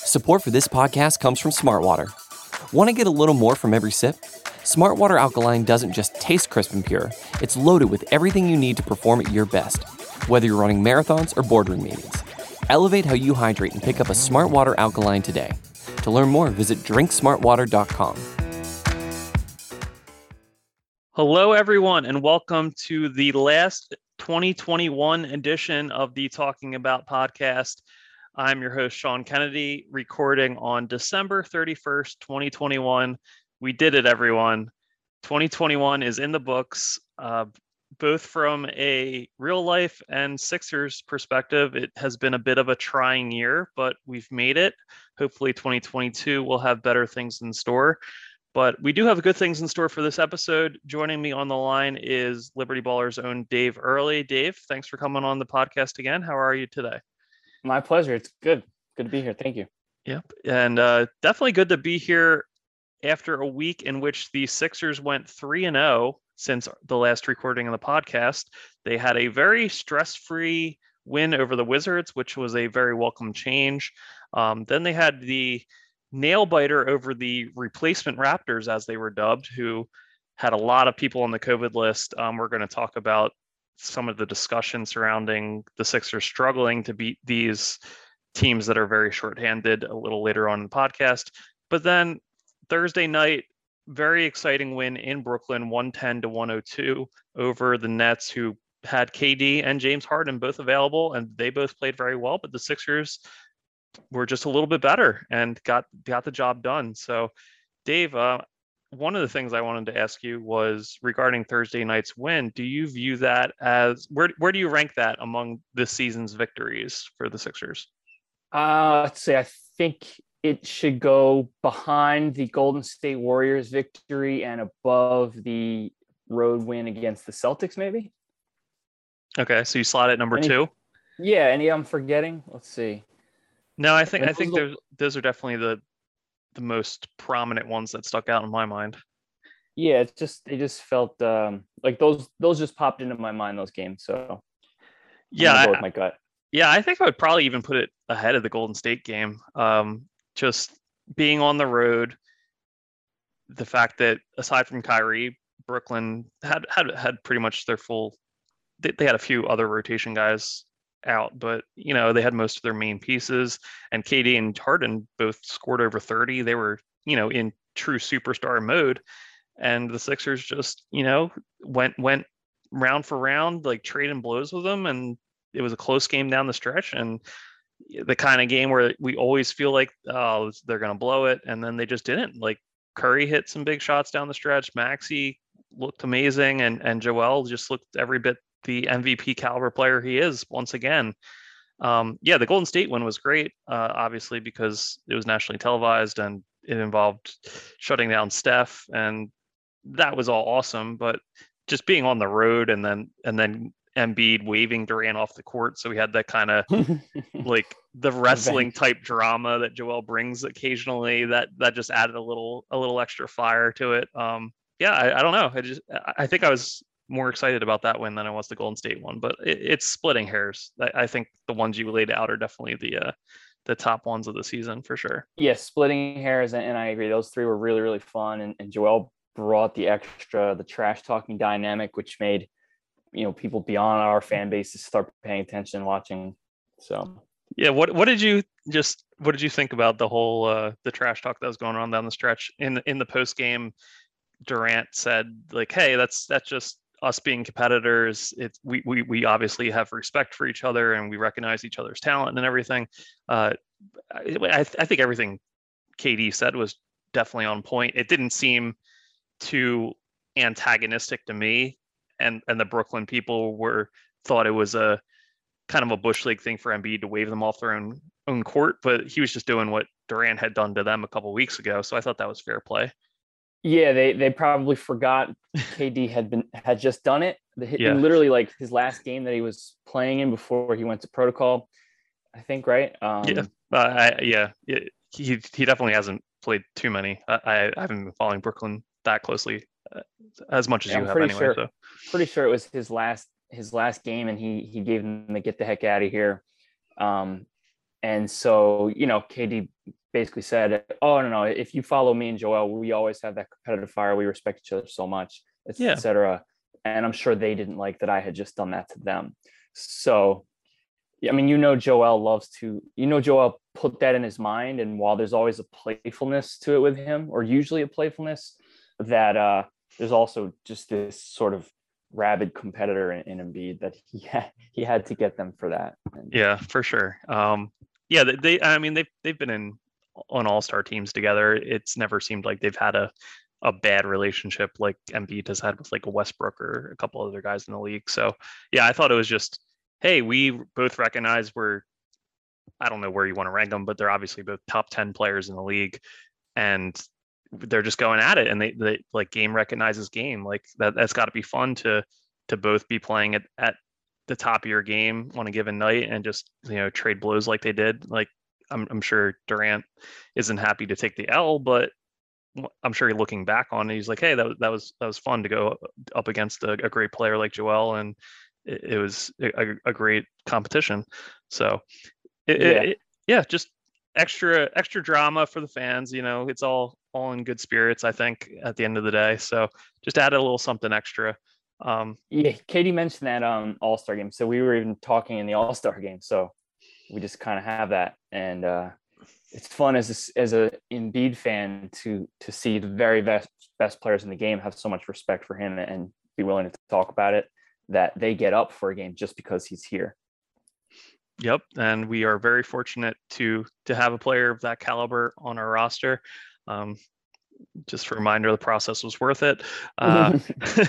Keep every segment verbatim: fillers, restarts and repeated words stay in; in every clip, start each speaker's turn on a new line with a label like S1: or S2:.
S1: Support for this podcast comes from Smartwater. Want to get a little more from every sip? Smartwater Alkaline doesn't just taste crisp and pure, it's loaded with everything you need to perform at your best, whether you're running marathons or boardroom meetings. Elevate how you hydrate and pick up a Smartwater Alkaline today. To learn more, visit drink smart water dot com.
S2: Hello, everyone, and welcome to the last twenty twenty-one edition of the Talking About podcast. I'm your host, Sean Kennedy, recording on December thirty-first, twenty twenty-one. We did it, everyone. twenty twenty-one is in the books, uh, both from a real life and Sixers perspective. It has been a bit of a trying year, but we've made it. Hopefully twenty twenty-two will have better things in store. But we do have good things in store for this episode. Joining me on the line is Liberty Ballers' own Dave Early. Dave, thanks for coming on the podcast again. How are you today?
S3: My pleasure. It's good. Good to be here. Thank you.
S2: Yep. And uh, definitely good to be here after a week in which the Sixers went three and oh since the last recording of the podcast. They had a very stress-free win over the Wizards, which was a very welcome change. Um, then they had the nail biter over the replacement Raptors, as they were dubbed, who had a lot of people on the COVID list. Um, we're going to talk about some of the discussion surrounding the Sixers struggling to beat these teams that are very shorthanded a little later on in the podcast. But then Thursday night, very exciting win in Brooklyn, one ten to one oh two over the Nets, who had K D and James Harden both available, and they both played very well, but the Sixers were just a little bit better and got got the job done. So, Dave, uh, one of the things I wanted to ask you was regarding Thursday night's win. Do you view that as, where where do you rank that among this season's victories for the Sixers?
S3: Uh, let's say I think it should go behind the Golden State Warriors victory and above the road win against the Celtics, maybe.
S2: Okay, so you slot it number
S3: any,
S2: two.
S3: Yeah, any I'm forgetting? Let's see.
S2: No, I think I think those those are definitely the the most prominent ones that stuck out in my mind.
S3: Yeah, it's just they just felt um, like those those just popped into my mind, those games. So
S2: yeah,
S3: I'm gonna go
S2: I,
S3: with my gut.
S2: Yeah, I think I would probably even put it ahead of the Golden State game. Um, just being on the road, the fact that aside from Kyrie, Brooklyn had had had pretty much their full. They, they had a few other rotation guys out, but you know they had most of their main pieces, and K D and Harden both scored over thirty. They were you know in true superstar mode, and the Sixers just you know went went round for round, like trading blows with them, and it was a close game down the stretch, and the kind of game where we always feel like oh they're gonna blow it, and then they just didn't. Like Curry hit some big shots down the stretch, Maxey looked amazing, and and Joel just looked every bit the M V P caliber player he is once again. Um, yeah, the Golden State one was great, uh, obviously, because it was nationally televised and it involved shutting down Steph, and that was all awesome. But just being on the road and then and then Embiid waving Durant off the court, so we had that kind of like the wrestling type drama that Joel brings occasionally. That that just added a little a little extra fire to it. Um, yeah, I, I don't know. I just I think I was more excited about that win than I was the Golden State one, but it, it's splitting hairs. I, I think the ones you laid out are definitely the uh, the top ones of the season for sure.
S3: Yes, yeah, splitting hairs, and, and I agree. Those three were really, really fun, and, and Joel brought the extra, the trash talking dynamic, which made you know people beyond our fan base to start paying attention and watching. So
S2: yeah, what what did you just what did you think about the whole uh, the trash talk that was going on down the stretch in in the post game? Durant said like, "Hey, that's that's just us being competitors. It's we, we we obviously have respect for each other and we recognize each other's talent and everything." Uh, I, I think everything K D said was definitely on point. It didn't seem too antagonistic to me, and and the Brooklyn people were thought it was a kind of a bush league thing for Embiid to wave them off their own own court, but he was just doing what Durant had done to them a couple of weeks ago. So I thought that was fair play.
S3: Yeah, they they probably forgot K D had been had just done it. The,
S2: yeah.
S3: Literally, like his last game that he was playing in before he went to protocol, I think, right? Um,
S2: yeah, uh, I, yeah, he he definitely hasn't played too many. I, I haven't been following Brooklyn that closely uh, as much as
S3: yeah,
S2: you
S3: I'm
S2: have
S3: pretty
S2: anyway.
S3: Sure,
S2: so
S3: pretty sure it was his last his last game, and he he gave them the get the heck out of here. Um, And so, you know, K D basically said, oh, no, no, if you follow me and Joel, we always have that competitive fire. We respect each other so much, et
S2: Yeah.
S3: cetera. And I'm sure they didn't like that I had just done that to them. So, I mean, you know, Joel loves to, you know, Joel put that in his mind. And while there's always a playfulness to it with him, or usually a playfulness, that uh, there's also just this sort of rabid competitor in, in Embiid that he had, he had to get them for that. And,
S2: yeah, for sure. Um, yeah, they, they, I mean, they've, they've been in on all-star teams together. It's never seemed like they've had a, a bad relationship like Embiid has had with like a Westbrook or a couple other guys in the league. So yeah, I thought it was just, hey, we both recognize we're, I don't know where you want to rank them, but they're obviously both top ten players in the league, and they're just going at it. And they, they like game recognizes game. Like that, that's got to be fun to, to both be playing at, at the top of your game on a given night and just, you know, trade blows like they did. Like I'm, I'm sure Durant isn't happy to take the L, but I'm sure looking back on it, he's like, hey, that was, that was, that was fun to go up against a, a great player like Joel. And it, it was a, a great competition. So it,
S3: yeah.
S2: It, yeah, just extra, extra drama for the fans. You know, it's all, all in good spirits, I think, at the end of the day. So just added a little something extra. Um,
S3: yeah. Katie mentioned that um All-Star game. So we were even talking in the All-Star game. So we just kind of have that. And uh, it's fun as a, as a Embiid fan to to see the very best best players in the game have so much respect for him and be willing to talk about it, that they get up for a game just because he's here.
S2: Yep, and we are very fortunate to to have a player of that caliber on our roster. Um, just a reminder, the process was worth it. Uh,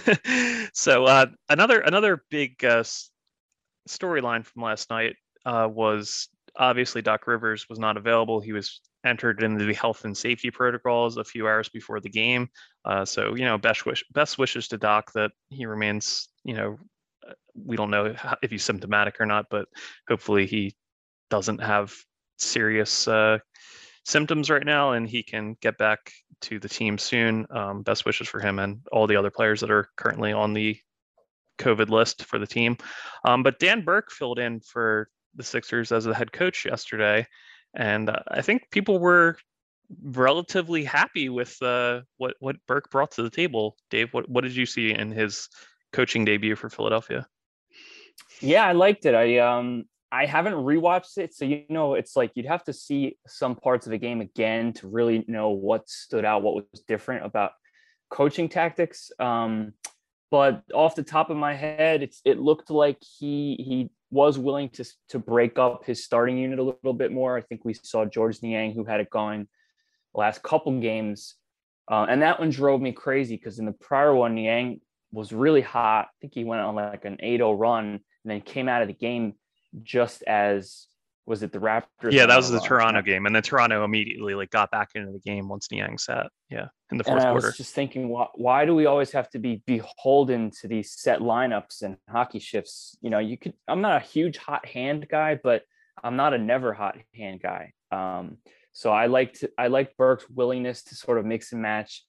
S2: so uh, another another big uh, storyline from last night uh, was obviously Doc Rivers was not available. He was entered into the health and safety protocols a few hours before the game. Uh, so, you know, best wish, best wishes to Doc that he remains, you know, we don't know if he's symptomatic or not, but hopefully he doesn't have serious uh, symptoms right now and he can get back to the team soon. Um, best wishes for him and all the other players that are currently on the COVID list for the team. Um, but Dan Burke filled in for the Sixers as a head coach yesterday. And uh, I think people were relatively happy with uh, what, what Burke brought to the table. Dave, what, what did you see in his coaching debut for Philadelphia?
S3: Yeah, I liked it. I um I haven't rewatched it, so you know it's like you'd have to see some parts of the game again to really know what stood out, what was different about coaching tactics. Um, but off the top of my head, it's it looked like he he was willing to to break up his starting unit a little bit more. I think we saw Georges Niang, who had it going the last couple games, uh, and that one drove me crazy because in the prior one, Niang was really hot. I think he went on like an eight oh run and then came out of the game just as, was it the Raptors?
S2: Yeah, that was the Toronto game. And then Toronto immediately like got back into the game once Niang sat. Yeah, in the fourth
S3: and I
S2: quarter.
S3: was just thinking, why, why do we always have to be beholden to these set lineups and hockey shifts? You know, you could, I'm not a huge hot hand guy, but I'm not a never hot hand guy. Um, so I liked, I liked Burke's willingness to sort of mix and match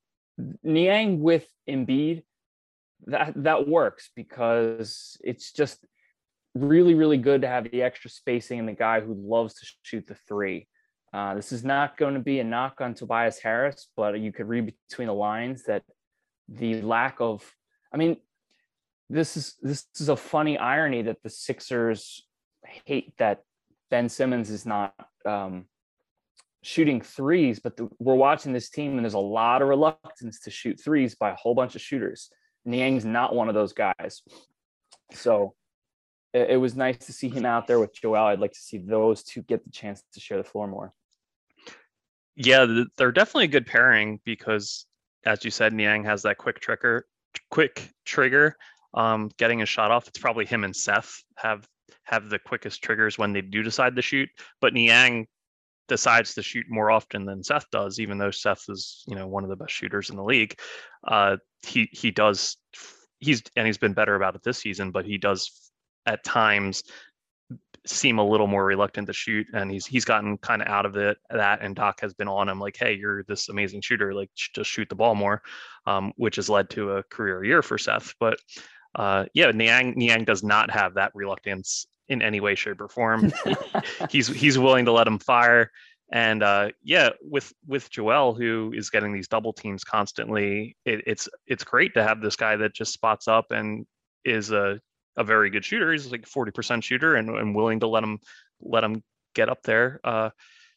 S3: Niang with Embiid. That that works because it's just really, really good to have the extra spacing and the guy who loves to shoot the three. Uh, this is not going to be a knock on Tobias Harris, but you could read between the lines that the lack of, I mean, this is this is a funny irony that the Sixers hate that Ben Simmons is not um, shooting threes, but the, we're watching this team and there's a lot of reluctance to shoot threes by a whole bunch of shooters. Niang's not one of those guys. So it, it was nice to see him out there with Joel. I'd like to see those two get the chance to share the floor more.
S2: Yeah, they're definitely a good pairing because, as you said, Niang has that quick trigger, quick trigger, um, getting a shot off. It's probably him and Seth have have the quickest triggers when they do decide to shoot. But Niang decides to shoot more often than Seth does, even though Seth is, you know, one of the best shooters in the league. Uh, he he does he's and he's been better about it this season, but he does at times seem a little more reluctant to shoot, and he's he's gotten kind of out of it that and Doc has been on him like, hey, you're this amazing shooter, like just shoot the ball more, um, which has led to a career year for Seth. But uh, yeah, Niang Niang does not have that reluctance in any way, shape, or form. he's he's willing to let him fire. And uh, yeah, with with Joel, who is getting these double teams constantly, it, it's it's great to have this guy that just spots up and is a a very good shooter. He's like a forty percent shooter and, and willing to let him let him get up there. Uh,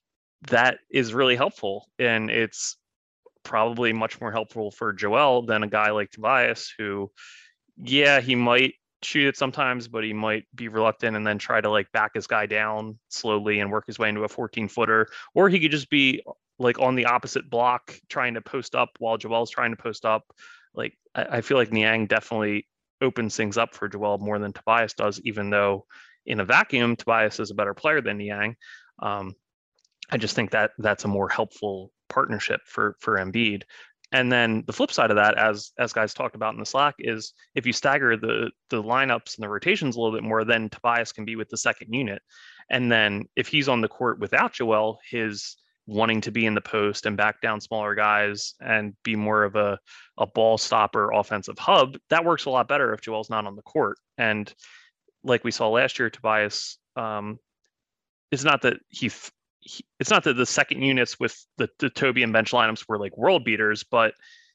S2: that is really helpful, and it's probably much more helpful for Joel than a guy like Tobias, who, yeah, he might shoot it sometimes, but he might be reluctant and then try to like back his guy down slowly and work his way into a fourteen footer, or he could just be like on the opposite block trying to post up while Joel's trying to post up. Like I, I feel like Niang definitely opens things up for Joel more than Tobias does, even though in a vacuum Tobias is a better player than Niang. Um, I just think that that's a more helpful partnership for for Embiid. And then the flip side of that, as as guys talked about in the Slack, is if you stagger the the lineups and the rotations a little bit more, then Tobias can be with the second unit. And then if he's on the court without Joel, his wanting to be in the post and back down smaller guys and be more of a, a ball stopper offensive hub, that works a lot better if Joel's not on the court. And like we saw last year, Tobias, um, it's not that he it's not that the second units with the, the Toby and bench lineups were like world beaters, but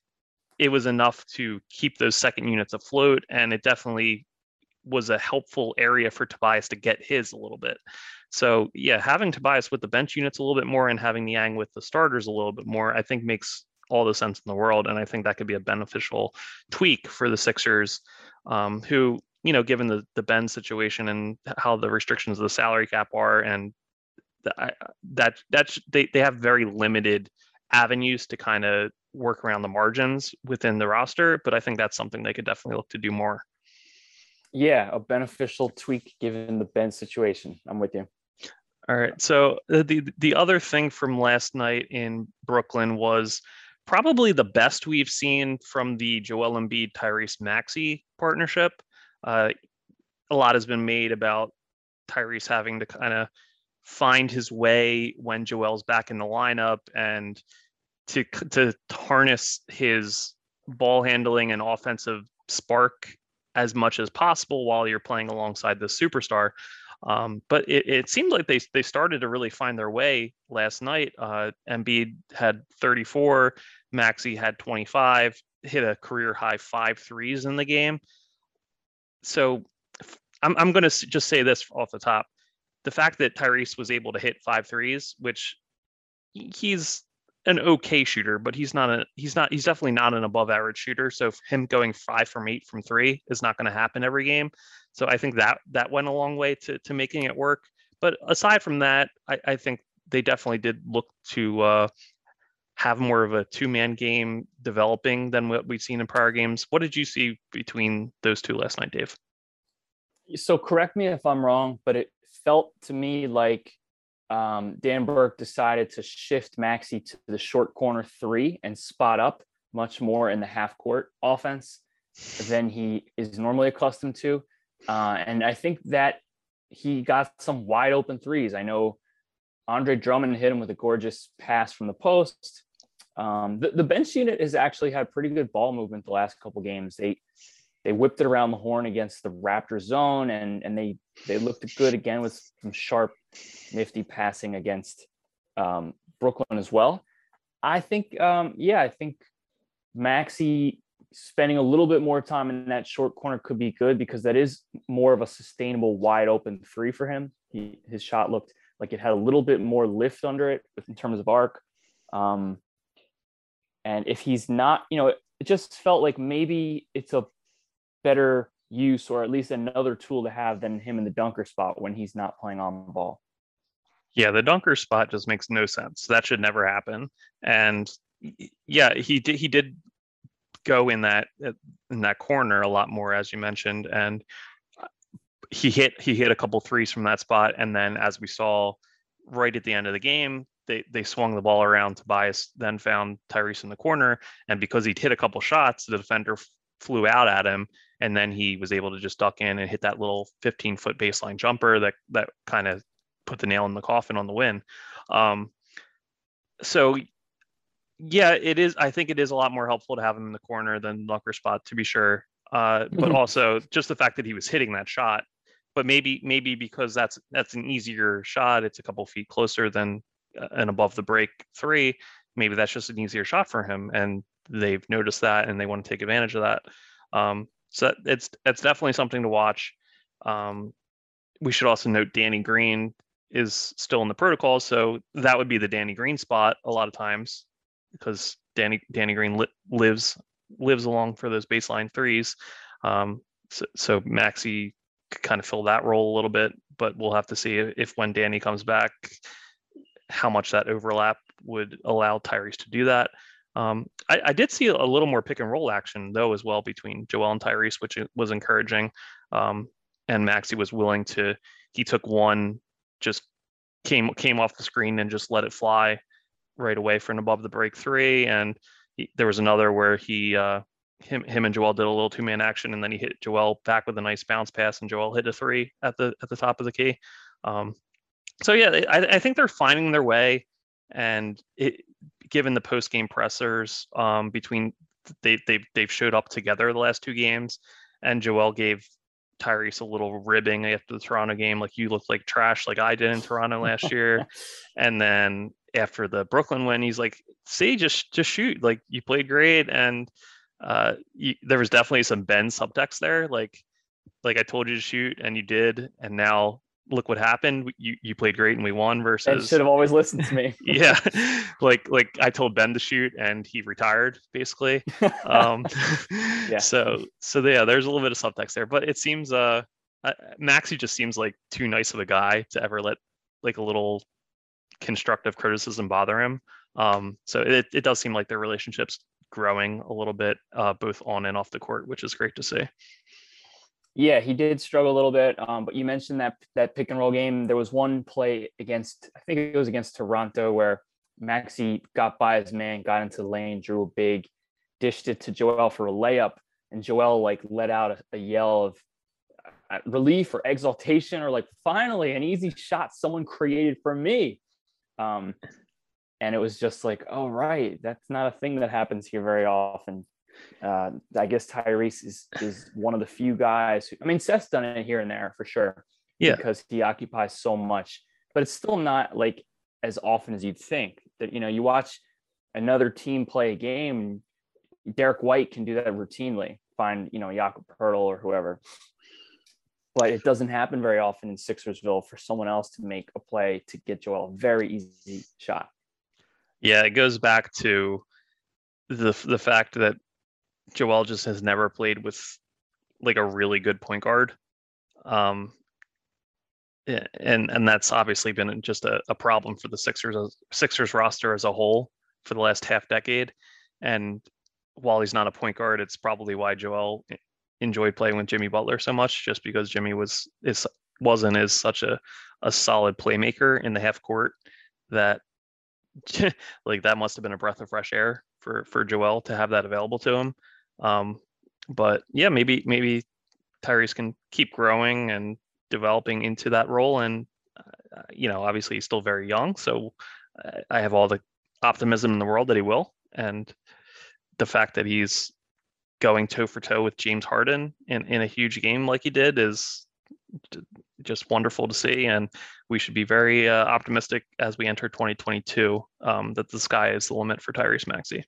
S2: it was enough to keep those second units afloat. And it definitely was a helpful area for Tobias to get his a little bit. So yeah, having Tobias with the bench units a little bit more and having Niang with the starters a little bit more, I think makes all the sense in the world. And I think that could be a beneficial tweak for the Sixers, um, who, you know, given the, the Ben situation and how the restrictions of the salary cap are, and that that that's they, they have very limited avenues to kind of work around the margins within the roster, but I think that's something they could definitely look to do more.
S3: Yeah, a beneficial tweak given the Ben situation. I'm with you.
S2: All right. So the the other thing from last night in Brooklyn was probably the best we've seen from the Joel Embiid Tyrese Maxey partnership. Uh, a lot has been made about Tyrese having to kind of find his way when Joel's back in the lineup and to to harness his ball handling and offensive spark as much as possible while you're playing alongside the superstar. Um, but it, it seemed like they they started to really find their way last night. Uh, Embiid had thirty-four, Maxey had twenty-five, hit a career high five threes in the game. So I'm I'm going to just say this off the top. The fact that Tyrese was able to hit five threes, which he's an okay shooter, but he's not a he's not he's definitely not an above average shooter. So him going five from eight from three is not going to happen every game. So I think that that went a long way to to making it work. But aside from that, I, I think they definitely did look to uh, have more of a two man game developing than what we've seen in prior games. What did you see between those two last night, Dave?
S3: So correct me if I'm wrong, but it felt to me like um, Dan Burke decided to shift Maxey to the short corner three and spot up much more in the half court offense than he is normally accustomed to. Uh, and I think that he got some wide open threes. I know Andre Drummond hit him with a gorgeous pass from the post. Um, the, the bench unit has actually had pretty good ball movement the last couple games. They They whipped it around the horn against the Raptors zone, and, and they, they looked good again with some sharp, nifty passing against um, Brooklyn as well. I think, um, yeah, I think Maxey spending a little bit more time in that short corner could be good because that is more of a sustainable, wide open three for him. He, his shot looked like it had a little bit more lift under it in terms of arc. Um, and if he's not, you know, it, it just felt like maybe it's a better use or at least another tool to have than him in the dunker spot when he's not playing on the ball.
S2: Yeah, the dunker spot just makes no sense. That should never happen. And yeah, he did he did go in that in that corner a lot more, as you mentioned, and he hit he hit a couple threes from that spot. And then as we saw right at the end of the game, they they swung the ball around. Tobias then found Tyrese in the corner, and because he'd hit a couple shots, the defender flew out at him, and then he was able to just duck in and hit that little fifteen foot baseline jumper that that kind of put the nail in the coffin on the win. Um, so yeah, it is. I think it is a lot more helpful to have him in the corner than the dunker spot, to be sure. Uh, but also just the fact that he was hitting that shot but maybe maybe because that's that's an easier shot, it's a couple feet closer than an above the break three. Maybe that's just an easier shot for him, and they've noticed that and they want to take advantage of that. Um, so it's it's definitely something to watch. Um, we should also note Danny Green is still in the protocol, so that would be the Danny Green spot a lot of times, because Danny Danny Green li- lives lives along for those baseline threes. Um, so, so Maxey could kind of fill that role a little bit, but we'll have to see if, if when Danny comes back, how much that overlap would allow Tyrese to do that. Um, I, I did see a little more pick and roll action though as well between Joel and Tyrese, which was encouraging. Um, and Maxey was willing to. He took one, just came came off the screen and just let it fly right away for an above the break three. And he, there was another where he uh, him him and Joel did a little two man action, and then he hit Joel back with a nice bounce pass, and Joel hit a three at the at the top of the key. Um, so yeah, I, I think they're finding their way, and it, given the post game pressers um, between they they've they've showed up together the last two games, and Joel gave Tyrese a little ribbing after the Toronto game, like you looked like trash, like I did in Toronto last year, and then after the Brooklyn win, he's like, "See, just just shoot, like you played great," and uh, you, there was definitely some Ben subtext there, like like I told you to shoot and you did, and now look what happened. You you played great and we won. Versus
S3: Ben should have always listened to me.
S2: Yeah, like like I told Ben to shoot and he retired basically. Um, yeah. So so yeah, there's a little bit of subtext there, but it seems uh Maxey just seems like too nice of a guy to ever let like a little constructive criticism bother him. Um, so it it does seem like their relationship's growing a little bit, uh, both on and off the court, which is great to see.
S3: Yeah, he did struggle a little bit. Um, but you mentioned that that pick and roll game. There was one play against, I think it was against Toronto, where Maxey got by his man, got into the lane, drew a big, dished it to Joel for a layup, and Joel like let out a, a yell of uh, relief or exaltation, or like finally an easy shot someone created for me. Um, and it was just like, oh right, that's not a thing that happens here very often. Uh, I guess Tyrese is is one of the few guys who, I mean, Seth's done it here and there for sure,
S2: yeah,
S3: because he occupies so much, but it's still not like as often as you'd think. That, you know, you watch another team play a game, Derek White can do that routinely, find, you know, Jakob Poeltl or whoever, but it doesn't happen very often in Sixersville for someone else to make a play to get Joel a very easy shot.
S2: Yeah, it goes back to the the fact that Joel just has never played with like a really good point guard. Um, and and that's obviously been just a, a problem for the Sixers Sixers roster as a whole for the last half decade. And while he's not a point guard, it's probably why Joel enjoyed playing with Jimmy Butler so much, just because Jimmy was is wasn't is such a, a solid playmaker in the half court that like that must have been a breath of fresh air for for Joel to have that available to him. Um, but yeah, maybe maybe Tyrese can keep growing and developing into that role. And uh, you know, obviously he's still very young, so I have all the optimism in the world that he will. And the fact that he's going toe for toe with James Harden in, in a huge game like he did is just wonderful to see. And we should be very uh, optimistic as we enter twenty twenty-two, um, that the sky is the limit for Tyrese Maxey.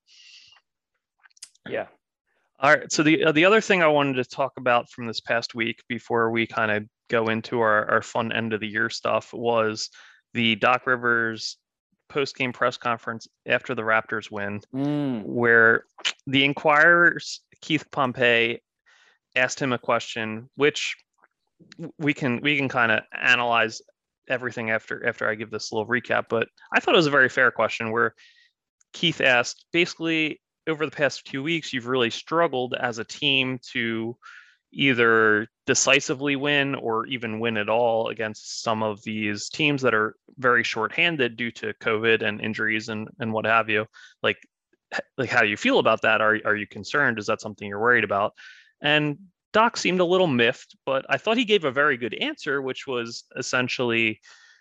S3: Yeah.
S2: All right. So the uh, the other thing I wanted to talk about from this past week before we kind of go into our, our fun end of the year stuff was the Doc Rivers post-game press conference after the Raptors win,
S3: mm.
S2: where the Inquirer's Keith Pompey asked him a question, which we can we can kind of analyze everything after after I give this little recap. But I thought it was a very fair question, where Keith asked, basically, over the past few weeks, you've really struggled as a team to either decisively win or even win at all against some of these teams that are very shorthanded due to COVID and injuries and, and what have you. Like, like, how do you feel about that? Are, are you concerned? Is that something you're worried about? And Doc seemed a little miffed, but I thought he gave a very good answer, which was essentially,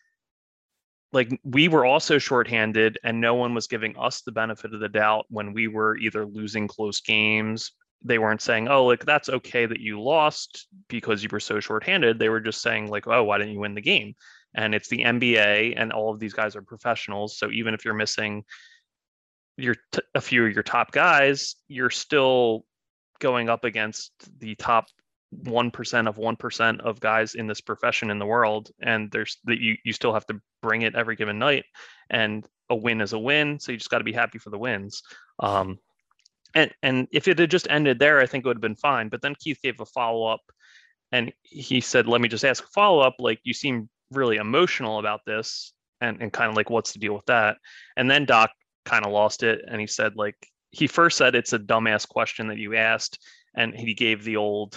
S2: like, we were also shorthanded and no one was giving us the benefit of the doubt when we were either losing close games they weren't saying, oh, like that's okay that you lost because you were so shorthanded. They were just saying like, oh, why didn't you win the game? And it's the N B A, and all of these guys are professionals. So even if you're missing your t- a few of your top guys, you're still going up against the top one percent of one percent of guys in this profession in the world, and there's that you you still have to bring it every given night, and a win is a win, so you just got to be happy for the wins. Um, and and if it had just ended there, I think it would have been fine. But then Keith gave a follow up, and he said, "Let me just ask a follow up. Like you seem really emotional about this, and and kind of like what's the deal with that?" And then Doc kind of lost it, and he said like he first said it's a dumbass question that you asked, and he gave the old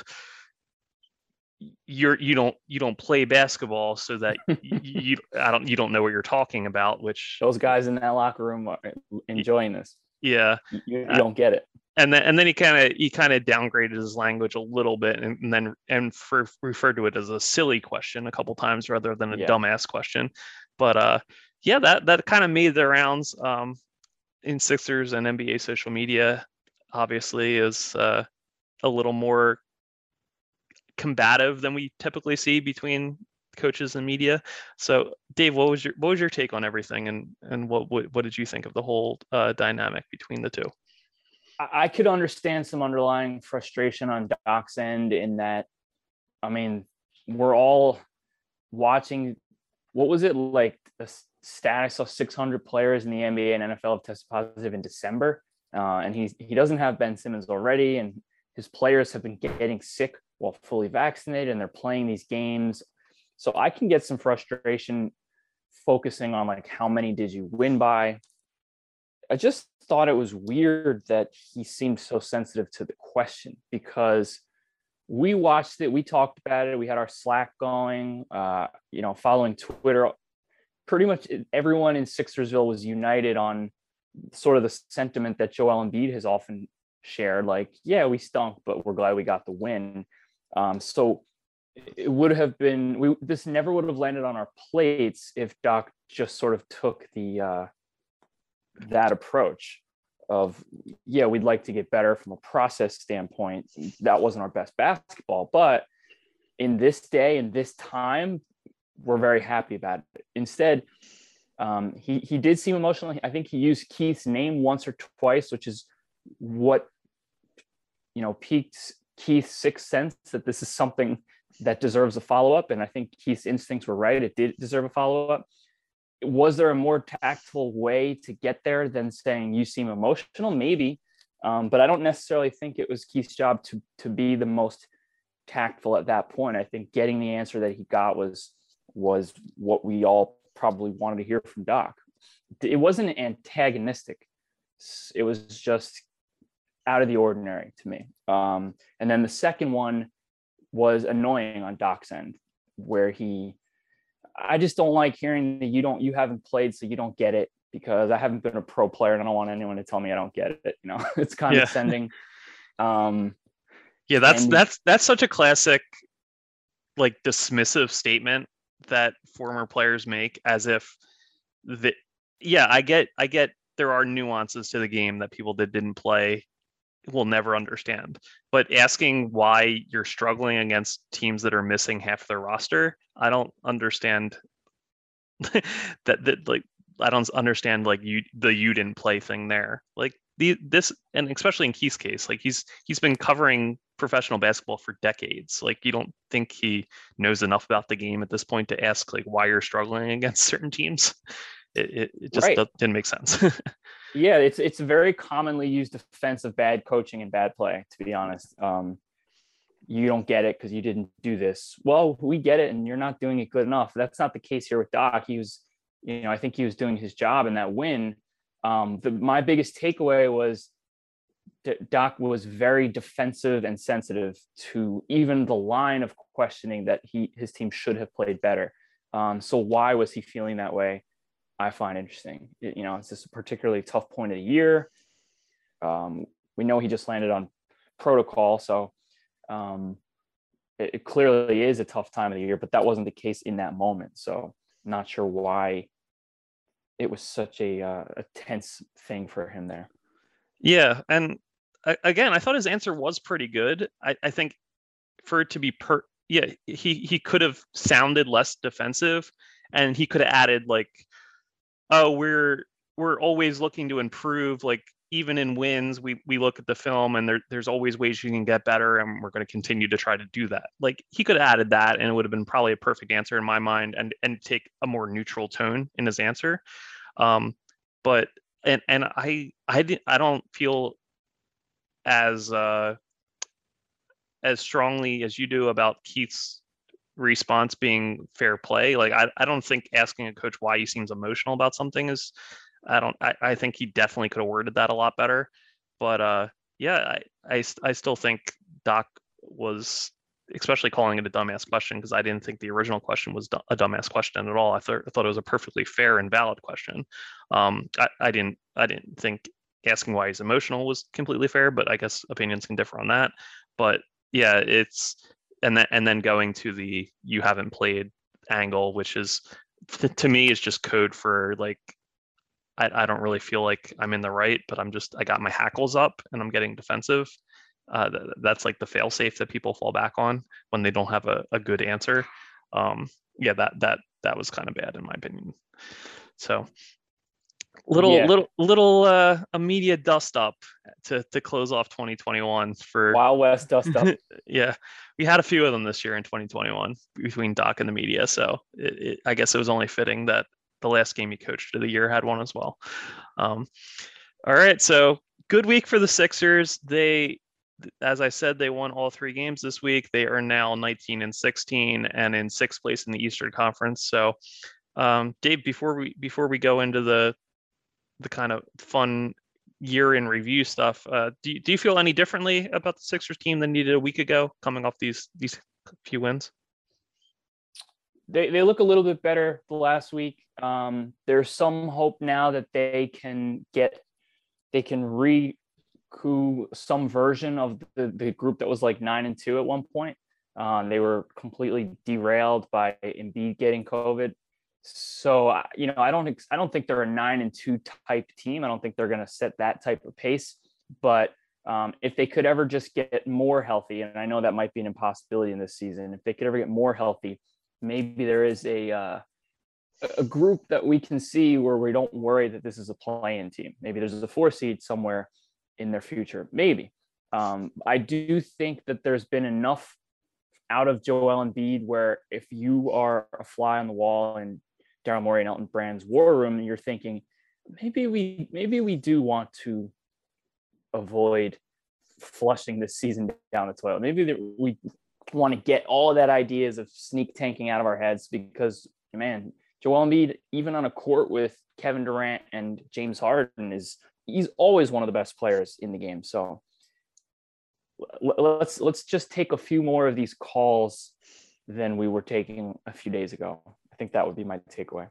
S2: you're you don't you don't play basketball so that you, you I don't you don't know what you're talking about, which
S3: those guys in that locker room are enjoying this.
S2: Yeah,
S3: you, you don't get it.
S2: And then and then he kind of he kind of downgraded his language a little bit, and, and then and for referred to it as a silly question a couple times rather than a yeah. dumbass question. But uh, yeah, that that kind of made the rounds um, in Sixers and N B A social media. Obviously, is uh, a little more combative than we typically see between coaches and media. So, Dave, what was your what was your take on everything, and and what what, what did you think of the whole uh, dynamic between the two?
S3: I could understand some underlying frustration on Doc's end in that, I mean, we're all watching, what was it like the status of six hundred players in the N B A and N F L have tested positive in December. Uh, and he's, he doesn't have Ben Simmons already. And his players have been getting sick while fully vaccinated, and they're playing these games. So I can get some frustration focusing on like, how many did you win by? I just thought it was weird that he seemed so sensitive to the question, because we watched it, we talked about it, we had our Slack going, uh, you know, following Twitter. Pretty much everyone in Sixersville was united on sort of the sentiment that Joel Embiid has often shared, like, yeah, we stunk, but we're glad we got the win. Um, so it would have been, we, this never would have landed on our plates if Doc just sort of took the, uh, that approach of, yeah, we'd like to get better from a process standpoint. That wasn't our best basketball, but in this day and this time, we're very happy about it. Instead, um, he he did seem emotional. I think he used Keith's name once or twice, which is what, you know, piqued Keith's sixth sense that this is something that deserves a follow-up. And I think Keith's instincts were right. It did deserve a follow-up. Was there a more tactful way to get there than saying you seem emotional? Maybe, um, but I don't necessarily think it was Keith's job to to be the most tactful at that point. I think getting the answer that he got was was what we all probably wanted to hear from Doc. It wasn't antagonistic. It was just out of the ordinary to me. Um, and then the second one was annoying on Doc's end, where he, I just don't like hearing that you don't, you haven't played, so you don't get it, because I haven't been a pro player and I don't want anyone to tell me I don't get it. You know, it's condescending. Yeah. Um,
S2: yeah, that's, and, that's, that's such a classic, like, dismissive statement that former players make, as if the, yeah, I get, I get there are nuances to the game that people that didn't play will never understand, but asking why you're struggling against teams that are missing half their roster, I don't understand that, that like, I don't understand like you, the, you didn't play thing there. Like the, this, and especially in Keith's case, like he's, he's been covering professional basketball for decades. Like you don't think he knows enough about the game at this point to ask like why you're struggling against certain teams. It, it, it just right. didn't make sense.
S3: Yeah, it's it's a very commonly used defense of bad coaching and bad play, to be honest. Um, you don't get it because you didn't do this. Well, we get it, and you're not doing it good enough. That's not the case here with Doc. He was, you know, I think he was doing his job in that win. Um, the, my biggest takeaway was that Doc was very defensive and sensitive to even the line of questioning that he his team should have played better. Um, so why was he feeling that way? I find interesting. It, you know, it's just a particularly tough point of the year. Um, we know he just landed on protocol, so um, it, it clearly is a tough time of the year, but that wasn't the case in that moment. So I'm not sure why it was such a, uh, a tense thing for him there.
S2: Yeah. And again, I thought his answer was pretty good. I, I think for it to be per, yeah, he he could have sounded less defensive, and he could have added like, oh, we're we're always looking to improve. Like even in wins, we we look at the film, and there there's always ways you can get better, and we're going to continue to try to do that. Like he could have added that, and it would have been probably a perfect answer in my mind, and and take a more neutral tone in his answer. Um, but and and I I didn't I don't feel as uh, as strongly as you do about Keith's response being fair play. Like I, I don't think asking a coach why he seems emotional about something is, I don't, I, I think he definitely could have worded that a lot better. But uh, yeah, I, I, I still think Doc was, especially calling it a dumbass question, because I didn't think the original question was a dumbass question at all. I thought, I thought it was a perfectly fair and valid question. Um, I, I didn't, I didn't think asking why he's emotional was completely fair, but I guess opinions can differ on that. But yeah, it's, and then and then going to the you haven't played angle, which is to, to me is just code for like, I, I don't really feel like I'm in the right, but I'm just, I got my hackles up and I'm getting defensive. Uh, th- that's like the fail safe that people fall back on when they don't have a, a good answer. Um, yeah, that that that was kind of bad in my opinion. So little yeah. little little uh, a media dust up to to close off twenty twenty-one for
S3: Wild West dust up.
S2: Yeah, we had a few of them this year in twenty twenty-one between Doc and the media. So it, it, I guess it was only fitting that the last game he coached of the year had one as well. Um, all right, so good week for the Sixers. They, as I said, they won all three games this week. They are now nineteen and sixteen and in sixth place in the Eastern Conference. So, um, Dave, before we before we go into the the kind of fun year in review stuff, uh, do you, do you feel any differently about the Sixers team than you did a week ago, coming off these these few wins?
S3: They they look a little bit better the last week. Um, there's some hope now that they can get they can recoup some version of the, the group that was like nine and two at one point. Um, they were completely derailed by Embiid getting COVID. So, you know, I don't, I don't think they're a nine and two type team. I don't think they're going to set that type of pace, but um, if they could ever just get more healthy, and I know that might be an impossibility in this season, if they could ever get more healthy, maybe there is a, uh, a group that we can see where we don't worry that this is a play-in team. Maybe there's a four seed somewhere in their future. Maybe. Um, I do think that there's been enough out of Joel Embiid where if you are a fly on the wall and Daryl Morey and Elton Brand's war room, and you're thinking, maybe we maybe we do want to avoid flushing this season down the toilet. Maybe we want to get all of that ideas of sneak tanking out of our heads, because, man, Joel Embiid, even on a court with Kevin Durant and James Harden, is he's always one of the best players in the game. So let's let's just take a few more of these calls than we were taking a few days ago. I think that would be my takeaway.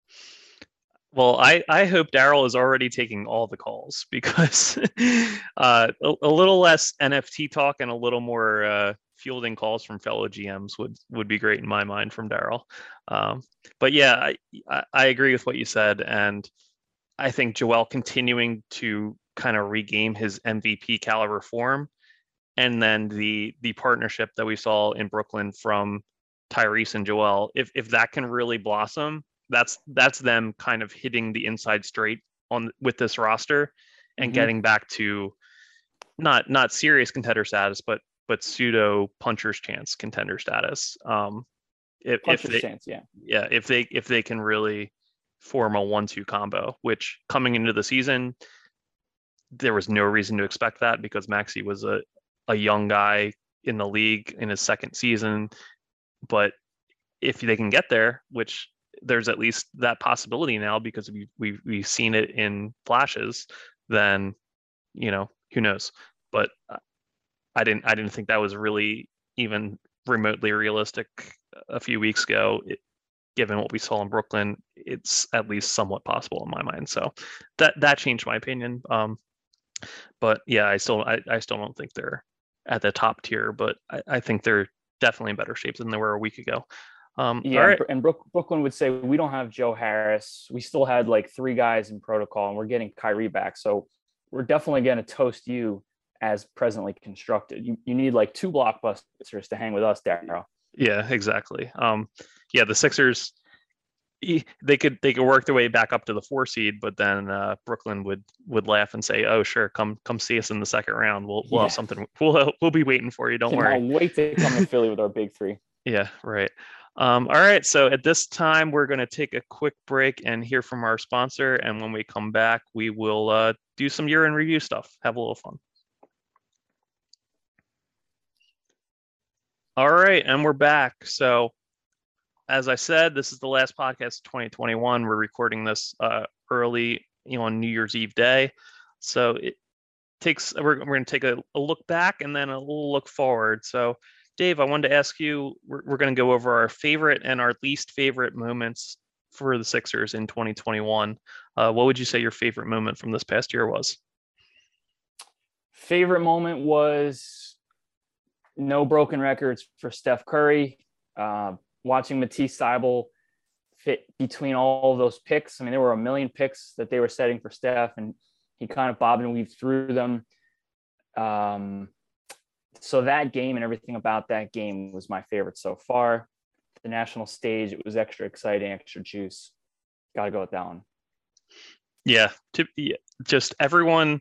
S2: Well, I, I hope Daryl is already taking all the calls, because uh, a, a little less N F T talk and a little more uh, fielding calls from fellow G Ms would, would be great in my mind from Daryl. Um, but yeah, I, I, I agree with what you said. And I think Joel continuing to kind of regain his M V P caliber form, and then the the partnership that we saw in Brooklyn from Tyrese and Joel, if if that can really blossom, that's that's them kind of hitting the inside straight on with this roster and mm-hmm. getting back to not not serious contender status, but but pseudo puncher's chance contender status. Um, if, puncher's if they,
S3: chance, yeah,
S2: yeah, if they if they can really form a one-two combo, which coming into the season, there was no reason to expect that, because Maxey was a a young guy in the league in his second season. But if they can get there, which there's at least that possibility now, because we we we've seen it in flashes, then, you know, who knows? But I didn't I didn't think that was really even remotely realistic a few weeks ago. It, given what we saw in Brooklyn, it's at least somewhat possible in my mind. So that that changed my opinion. Um, but yeah, I still I, I still don't think they're at the top tier, but I, I think they're definitely in better shape than they were a week ago. Um,
S3: yeah, right. And Brook, Brooklyn would say, we don't have Joe Harris. We still had like three guys in protocol, and we're getting Kyrie back. So we're definitely going to toast you as presently constructed. You you need like two blockbusters to hang with us, Daryl.
S2: Yeah, exactly. Um, yeah, the Sixers, they could they could work their way back up to the four seed, but then uh, Brooklyn would would laugh and say, "Oh, sure, come come see us in the second round. We'll we'll
S3: Yeah.
S2: have something. We'll we'll be waiting for you. Don't worry."
S3: Cannot wait to come to Philly with our big three.
S2: Yeah, right. Um, all right. So at this time, we're going to take a quick break and hear from our sponsor. And when we come back, we will uh, do some year in review stuff. Have a little fun. All right. And we're back. So as I said, this is the last podcast of twenty twenty-one. We're recording this uh, early, you know, on New Year's Eve day. So it takes, we're, we're going to take a, a look back and then a little look forward. So Dave, I wanted to ask you, we're, we're going to go over our favorite and our least favorite moments for the Sixers in twenty twenty-one. Uh, what would you say your favorite moment from this past year was?
S3: Favorite moment was no broken records for Steph Curry. Uh, watching Matisse Thybulle fit between all of those picks. I mean, there were a million picks that they were setting for Steph, and he kind of bobbed and weaved through them. Um, So that game and everything about that game was my favorite so far. The national stage, it was extra exciting, extra juice. Got to go with that one.
S2: Yeah, to, yeah, just everyone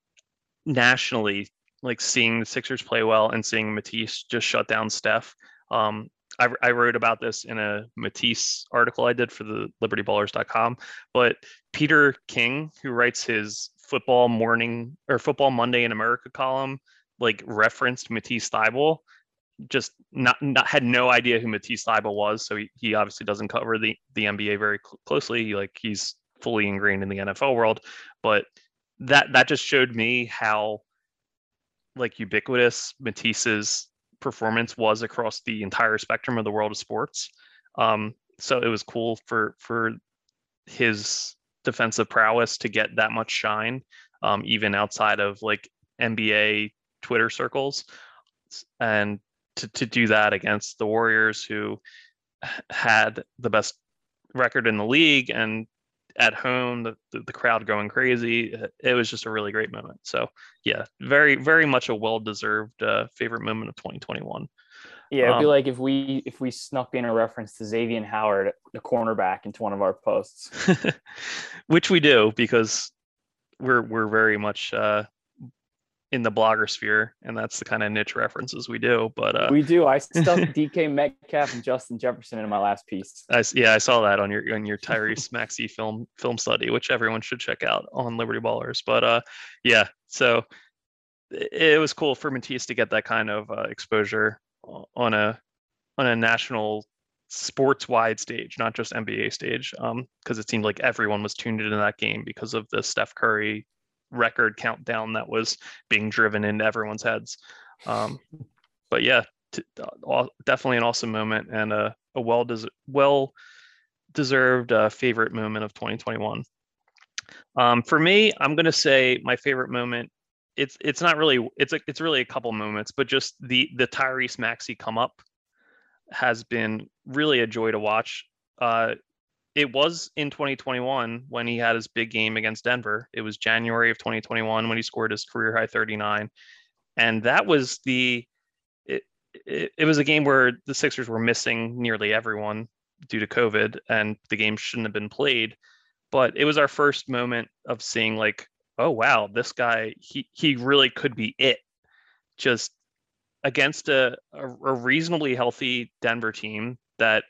S2: nationally, like seeing the Sixers play well and seeing Matisse just shut down Steph. Um, I, I wrote about this in a Matisse article I did for the liberty ballers dot com, but Peter King, who writes his football morning or football Monday in America column, like referenced Matisse Thybulle, just not, not had no idea who Matisse Thybulle was. So he, he obviously doesn't cover the, the N B A very cl- closely. Like he's fully ingrained in the N F L world, but that, that just showed me how like ubiquitous Matisse's performance was across the entire spectrum of the world of sports. Um, so it was cool for, for his defensive prowess to get that much shine, um, even outside of like N B A Twitter circles, and to, to do that against the Warriors, who had the best record in the league, and at home, the, the, the crowd going crazy. It was just a really great moment. So yeah, very, very much a well-deserved uh, favorite moment of twenty twenty-one.
S3: Yeah, it'd
S2: um,
S3: be like if we if we snuck in a reference to Xavier Howard, the cornerback, into one of our posts.
S2: Which we do, because we're we're very much uh, in the blogger sphere, and that's the kind of niche references we do. But uh,
S3: we do. I stuck D K Metcalf and Justin Jefferson in my last piece.
S2: I, yeah, I saw that on your on your Tyrese Maxey film film study, which everyone should check out on Liberty Ballers. But uh, yeah, so it, it was cool for Matisse to get that kind of uh, exposure on a on a national sports wide stage, not just N B A stage, um, because it seemed like everyone was tuned into that game because of the Steph Curry record countdown that was being driven into everyone's heads. Um, but yeah, t- uh, definitely an awesome moment, and a, a well des- well deserved uh, favorite moment of twenty twenty-one. Um, for me, I'm gonna say my favorite moment. It's it's not really it's a, it's really a couple moments, but just the the Tyrese Maxey come up has been really a joy to watch. Uh, it was in twenty twenty-one when he had his big game against Denver. It was January of twenty twenty-one when he scored his career high thirty-nine. And that was the, it, it, it was a game where the Sixers were missing nearly everyone due to COVID, and the game shouldn't have been played. But it was our first moment of seeing like, oh, wow, this guy, he, he really could be it. Just against a, a, a reasonably healthy Denver team that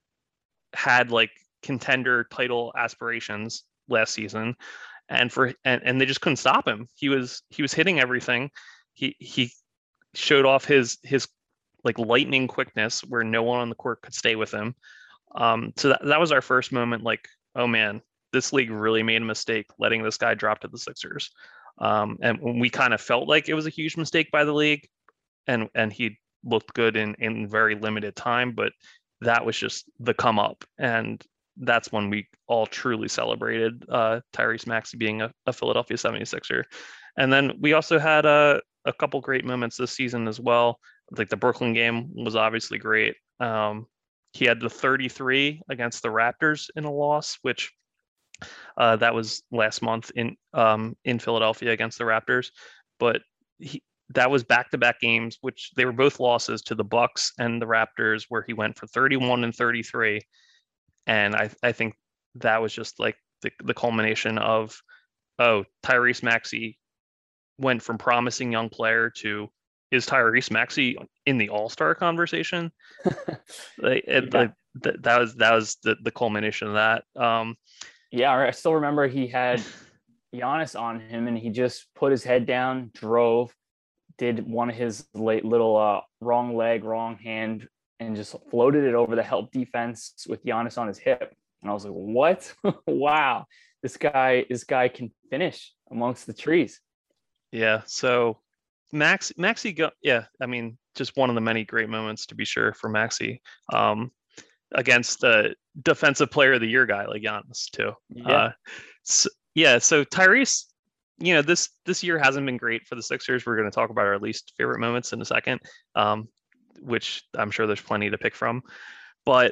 S2: had like contender title aspirations last season, and for and, and they just couldn't stop him. He was he was hitting everything. He he showed off his his like lightning quickness where no one on the court could stay with him. Um, so that, that was our first moment, like, oh man, this league really made a mistake letting this guy drop to the Sixers. Um, and we kind of felt like it was a huge mistake by the league, and and he looked good in in very limited time, but that was just the come up, and that's when we all truly celebrated uh, Tyrese Maxey being a, a Philadelphia seventy-sixer. And then we also had a, a couple great moments this season as well. Like the Brooklyn game was obviously great. Um, he had the thirty-three against the Raptors in a loss, which uh, that was last month in um, in Philadelphia against the Raptors. But he, that was back-to-back games, which they were both losses to the Bucks and the Raptors, where he went for thirty-one and thirty-three. And I, I think that was just like the, the culmination of, oh, Tyrese Maxey went from promising young player to, is Tyrese Maxey in the All-Star conversation? like,
S3: yeah.
S2: it, that, that was that was the, the culmination of that. Um,
S3: yeah, I still remember he had Giannis on him, and he just put his head down, drove, did one of his late little uh, wrong leg, wrong hand, and just floated it over the help defense with Giannis on his hip. And I was like, what? Wow, this guy, this guy can finish amongst the trees.
S2: Yeah. So Max, Maxey, go, yeah. I mean, just one of the many great moments, to be sure, for Maxey, um, against the defensive player of the year guy like Giannis too.
S3: Yeah.
S2: Uh, so, yeah. So Tyrese, you know, this this year hasn't been great for the Sixers. We're going to talk about our least favorite moments in a second, um, which I'm sure there's plenty to pick from. But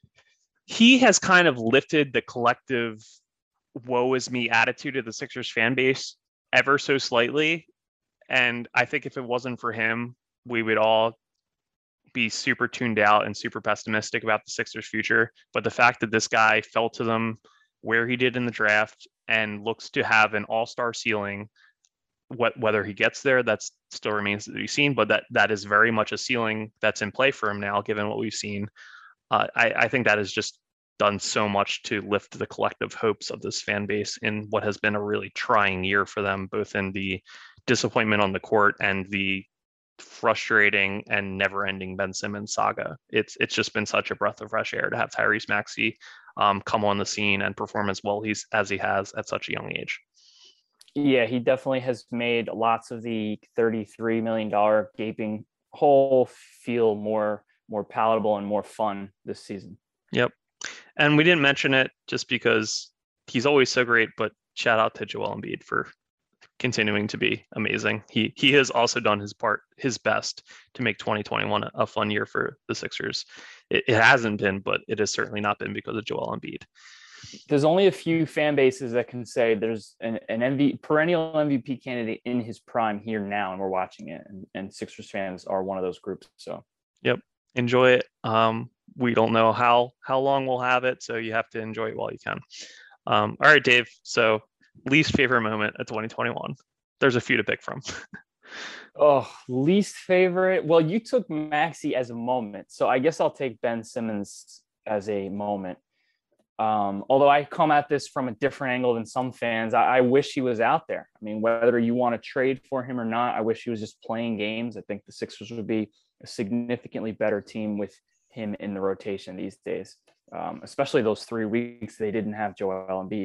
S2: he has kind of lifted the collective woe is me attitude of the Sixers fan base ever so slightly. And I think if it wasn't for him, we would all be super tuned out and super pessimistic about the Sixers' future. But the fact that this guy fell to them where he did in the draft and looks to have an all-star ceiling, what whether he gets there, that still remains to be seen. But that that is very much a ceiling that's in play for him now, given what we've seen. Uh, I, I think that has just done so much to lift the collective hopes of this fan base in what has been a really trying year for them, both in the disappointment on the court and the frustrating and never-ending Ben Simmons saga. It's it's just been such a breath of fresh air to have Tyrese Maxey um, come on the scene and perform as well he's as he has at such a young age.
S3: Yeah, he definitely has made lots of the thirty-three million dollars gaping hole feel more more palatable and more fun this season.
S2: Yep. And we didn't mention it just because he's always so great, but shout out to Joel Embiid for continuing to be amazing. He he has also done his part, his best to make twenty twenty-one a, a fun year for the Sixers. It, it hasn't been, but it has certainly not been because of Joel Embiid.
S3: There's only a few fan bases that can say there's an, an M V, perennial M V P candidate in his prime here now, and we're watching it. And, and Sixers fans are one of those groups. So,
S2: yep, enjoy it. Um, we don't know how how long we'll have it, so you have to enjoy it while you can. Um, all right, Dave. So, least favorite moment of twenty twenty-one. There's a few to pick from.
S3: Oh, least favorite. Well, you took Maxey as a moment, so I guess I'll take Ben Simmons as a moment. Um, although I come at this from a different angle than some fans, I, I wish he was out there. I mean, whether you want to trade for him or not, I wish he was just playing games. I think the Sixers would be a significantly better team with him in the rotation these days, um, especially those three weeks they didn't have Joel Embiid.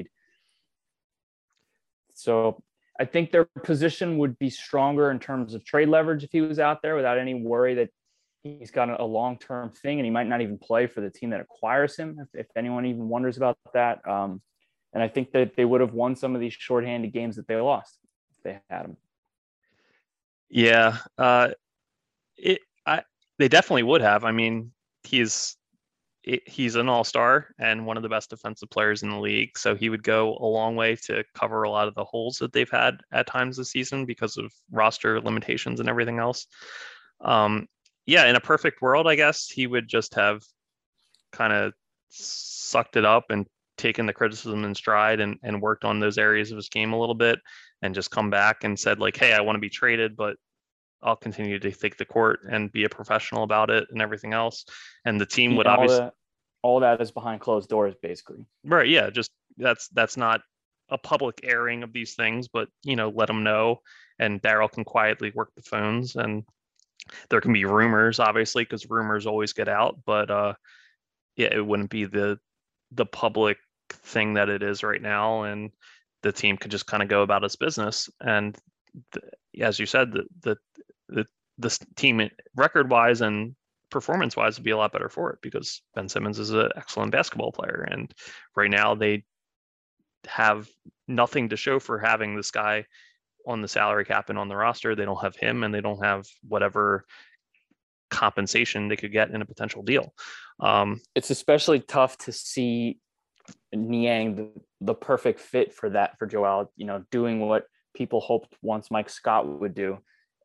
S3: So I think their position would be stronger in terms of trade leverage if he was out there without any worry that he's got a long-term thing and he might not even play for the team that acquires him, if, if anyone even wonders about that. Um, and I think that they would have won some of these shorthanded games that they lost if they had him.
S2: Yeah, uh, it. I they definitely would have. I mean, he's it, he's an all-star and one of the best defensive players in the league, so he would go a long way to cover a lot of the holes that they've had at times this season because of roster limitations and everything else. Um, yeah, in a perfect world, I guess he would just have kind of sucked it up and taken the criticism in stride and, and worked on those areas of his game a little bit and just come back and said like, hey, I want to be traded, but I'll continue to take the court and be a professional about it and everything else. And the team would
S3: all
S2: obviously
S3: that, all that is behind closed doors, basically.
S2: Right. Yeah. Just that's, that's not a public airing of these things, but, you know, let them know. And Daryl can quietly work the phones, and there can be rumors, obviously, because rumors always get out, but uh, yeah, it wouldn't be the, the public thing that it is right now. And the team could just kind of go about its business. And the, as you said, the, the, the, this team record wise and performance wise would be a lot better for it because Ben Simmons is an excellent basketball player. And right now they have nothing to show for having this guy on the salary cap and on the roster. They don't have him and they don't have whatever compensation they could get in a potential deal. Um,
S3: it's especially tough to see Niang, the, the perfect fit for that, for Joel, you know, doing what people hoped once Mike Scott would do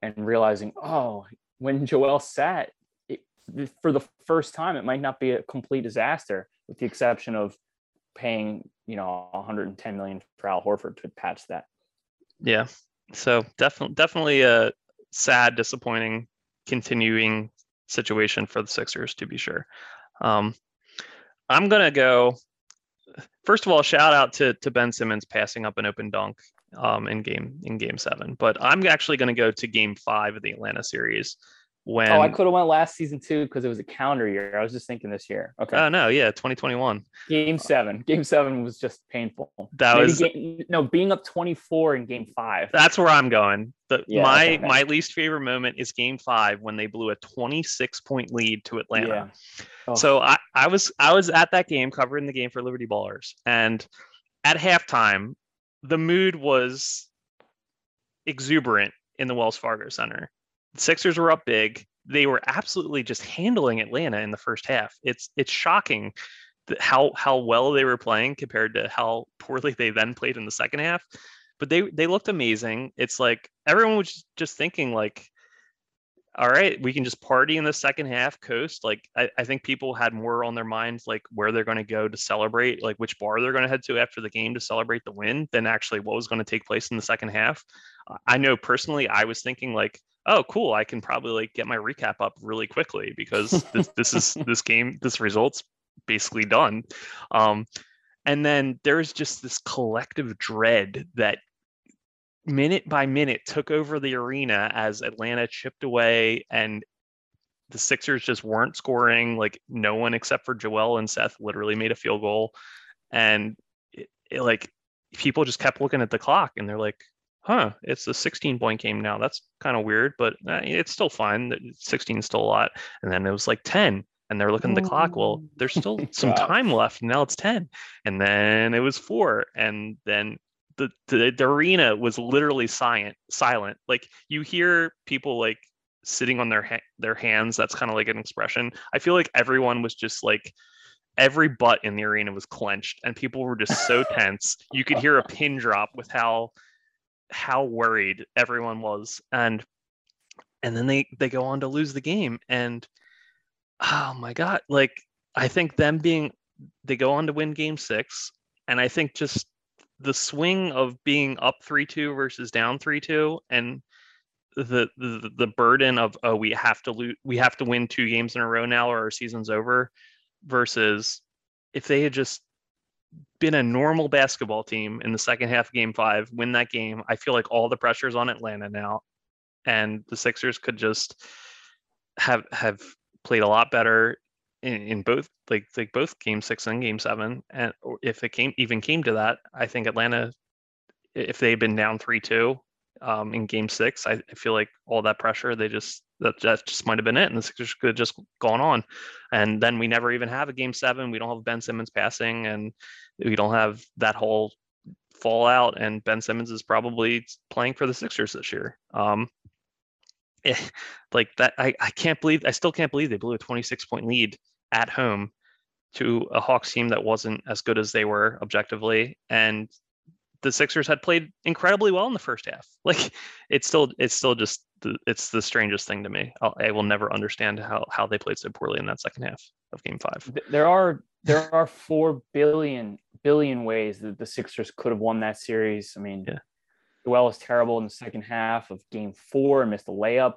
S3: and realizing, oh, when Joel sat, it, for the first time, it might not be a complete disaster, with the exception of paying, you know, one hundred ten million dollars for Al Horford to patch that.
S2: Yeah. So definitely, definitely a sad, disappointing, continuing situation for the Sixers, to be sure. Um, I'm gonna go. First of all, shout out to to Ben Simmons passing up an open dunk um, in game in Game Seven. But I'm actually going to go to Game Five of the Atlanta series. When
S3: oh, I could have went last season too because it was a calendar year. I was just thinking this year. Okay.
S2: Oh no, yeah, twenty twenty-one.
S3: Game Seven. Game Seven was just painful.
S2: That
S3: Maybe
S2: was
S3: game, no being up twenty-four in Game Five.
S2: That's where I'm going. The,
S3: yeah,
S2: my
S3: okay.
S2: my least favorite moment is Game Five when they blew a twenty-six point lead to Atlanta.
S3: Yeah. Oh.
S2: So I, I was I was at that game covering the game for Liberty Ballers, and at halftime, the mood was exuberant in the Wells Fargo Center. The Sixers were up big. They were absolutely just handling Atlanta in the first half. It's it's shocking that how how well they were playing compared to how poorly they then played in the second half. But they they looked amazing. It's like everyone was just thinking like, all right, we can just party in the second half, coast. Like I, I think people had more on their minds like where they're going to go to celebrate, like which bar they're going to head to after the game to celebrate the win, than actually what was going to take place in the second half. I know personally, I was thinking like, oh, cool, I can probably like get my recap up really quickly because this, this is this game, this result's basically done. Um, and then there's just this collective dread that minute by minute took over the arena as Atlanta chipped away and the Sixers just weren't scoring. Like no one except for Joel and Seth literally made a field goal. And it, it, like people just kept looking at the clock and they're like, huh, it's a sixteen point game now. That's kind of weird, but uh, it's still fine. sixteen is still a lot. And then it was like ten and they're looking at the clock. Well, there's still some time left. And now it's ten. And then it was four. And then The, the the arena was literally silent silent like you hear people like sitting on their ha- their hands. That's kind of like an expression. I feel like everyone was just like every butt in the arena was clenched and people were just so tense. You could hear a pin drop with how how worried everyone was. And and then they they go on to lose the game. And oh my god, like I think them being they go on to win game six. And I think just the swing of being up three two versus down three two and the, the the burden of, oh, we have to lose, we have to win two games in a row now or our season's over, versus if they had just been a normal basketball team in the second half of game five, win that game, I feel like all the pressure's on Atlanta now and the Sixers could just have have played a lot better in, in both like like both game six and game seven. And if it came even came to that, I think Atlanta, if they had been down three two um, in game six, I, I feel like all that pressure, they just that, that just might have been it. And the Sixers could have just gone on. And then we never even have a game seven. We don't have Ben Simmons passing and we don't have that whole fallout. And Ben Simmons is probably playing for the Sixers this year. Um, eh, like that, I, I can't believe, I still can't believe they blew a twenty-six point lead at home to a Hawks team that wasn't as good as they were objectively. And the Sixers had played incredibly well in the first half. Like it's still, it's still just, the, it's the strangest thing to me. I'll, I will never understand how, how they played so poorly in that second half of game five.
S3: There are, there are four billion, billion ways that the Sixers could have won that series. I mean, yeah. Joel was terrible in the second half of game four and missed a layup.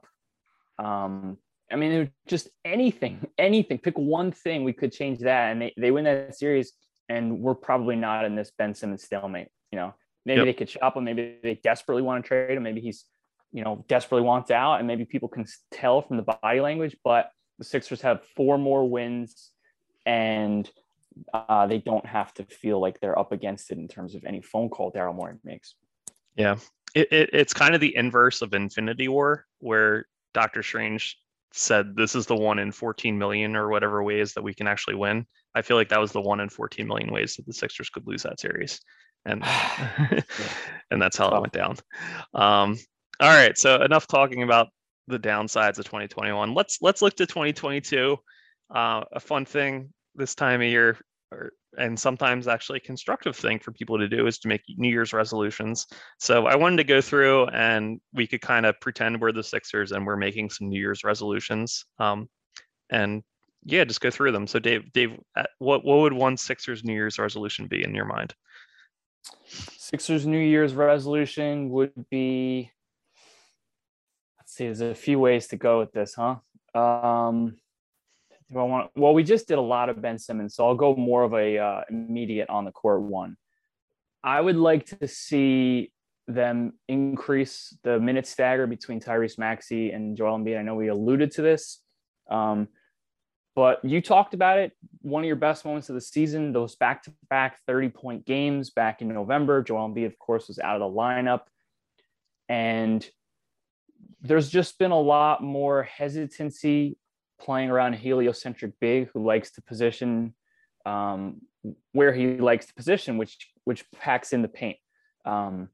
S3: Um, I mean, it was just anything, anything. Pick one thing, we could change that, and they, they win that series, and we're probably not in this Ben Simmons stalemate. You know, maybe yep. they could shop him. Maybe they desperately want to trade him. Maybe he's, you know, desperately wants out, and maybe people can tell from the body language. But the Sixers have four more wins, and uh, they don't have to feel like they're up against it in terms of any phone call Daryl Morey makes.
S2: Yeah, it, it it's kind of the inverse of Infinity War, where Doctor Strange said this is the one in fourteen million or whatever ways that we can actually win. I feel like that was the one in fourteen million ways that the Sixers could lose that series. And yeah. and that's how it went down. Um, all right. So enough talking about the downsides of twenty twenty-one. Let's let's look to twenty twenty-two. Uh, a fun thing this time of year or and sometimes actually a constructive thing for people to do is to make New Year's resolutions. So I wanted to go through and we could kind of pretend we're the Sixers and we're making some New Year's resolutions. Um, and yeah, just go through them. So Dave, Dave, what what would one Sixers New Year's resolution be in your mind?
S3: Sixers New Year's resolution would be, let's see, there's a few ways to go with this, huh? Um, do I want? Well, we just did a lot of Ben Simmons, so I'll go more of a uh, immediate on the court one. I would like to see them increase the minute stagger between Tyrese Maxey and Joel Embiid. I know we alluded to this, um, but you talked about it. One of your best moments of the season, those back-to-back thirty-point games back in November. Joel Embiid, of course, was out of the lineup, and there's just been a lot more hesitancy playing around a heliocentric big who likes to position um, where he likes to position, which which packs in the paint. Um,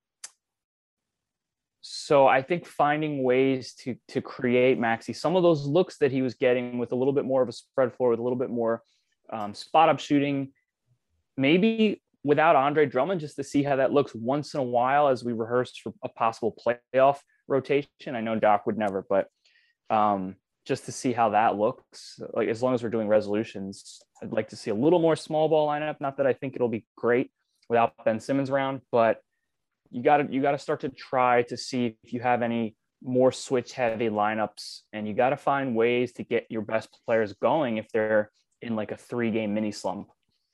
S3: so I think finding ways to to create Maxey some of those looks that he was getting with a little bit more of a spread floor, with a little bit more um, spot up shooting, maybe without Andre Drummond, just to see how that looks once in a while as we rehearse for a possible playoff rotation. I know Doc would never, but um, just to see how that looks. Like, as long as we're doing resolutions, I'd like to see a little more small ball lineup. Not that I think it'll be great without Ben Simmons around, but you got to you got to start to try to see if you have any more switch heavy lineups, and you got to find ways to get your best players going if they're in like a three game mini slump.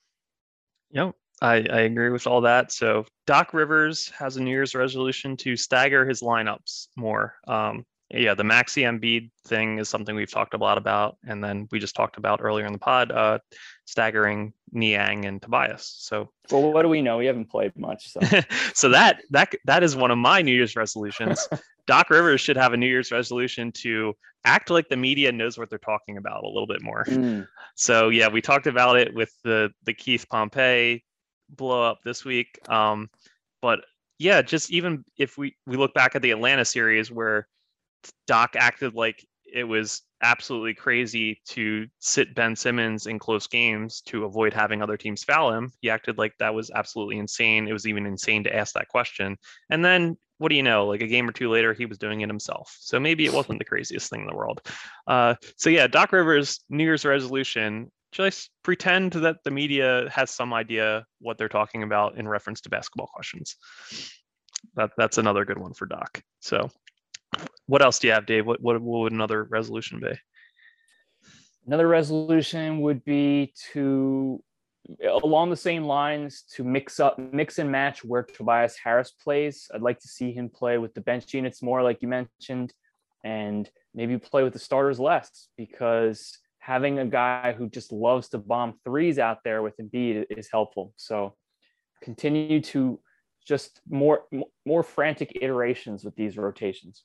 S2: Yep. I, I agree with all that. So Doc Rivers has a New Year's resolution to stagger his lineups more. Um, yeah, the Maxey Embiid thing is something we've talked a lot about. And then we just talked about earlier in the pod, uh, staggering Niang and Tobias. So,
S3: well, what do we know? We haven't played much. So,
S2: so that, that, that is one of my New Year's resolutions. Doc Rivers should have a New Year's resolution to act like the media knows what they're talking about a little bit more. Mm. So yeah, we talked about it with the, the Keith Pompey blow up this week. Um, but yeah, just even if we, we look back at the Atlanta series where Doc acted like it was absolutely crazy to sit Ben Simmons in close games to avoid having other teams foul him. He acted like that was absolutely insane. It was even insane to ask that question. And then what do you know, like a game or two later, he was doing it himself. So maybe it wasn't the craziest thing in the world. Uh, so yeah, Doc Rivers' New Year's resolution, just pretend that the media has some idea what they're talking about in reference to basketball questions. That, that's another good one for Doc. So what else do you have, Dave? What, what, what would another resolution be?
S3: Another resolution would be to, along the same lines, to mix up, mix and match where Tobias Harris plays. I'd like to see him play with the bench units more, like you mentioned, and maybe play with the starters less, because having a guy who just loves to bomb threes out there with Embiid is helpful. So continue to just more, more frantic iterations with these rotations.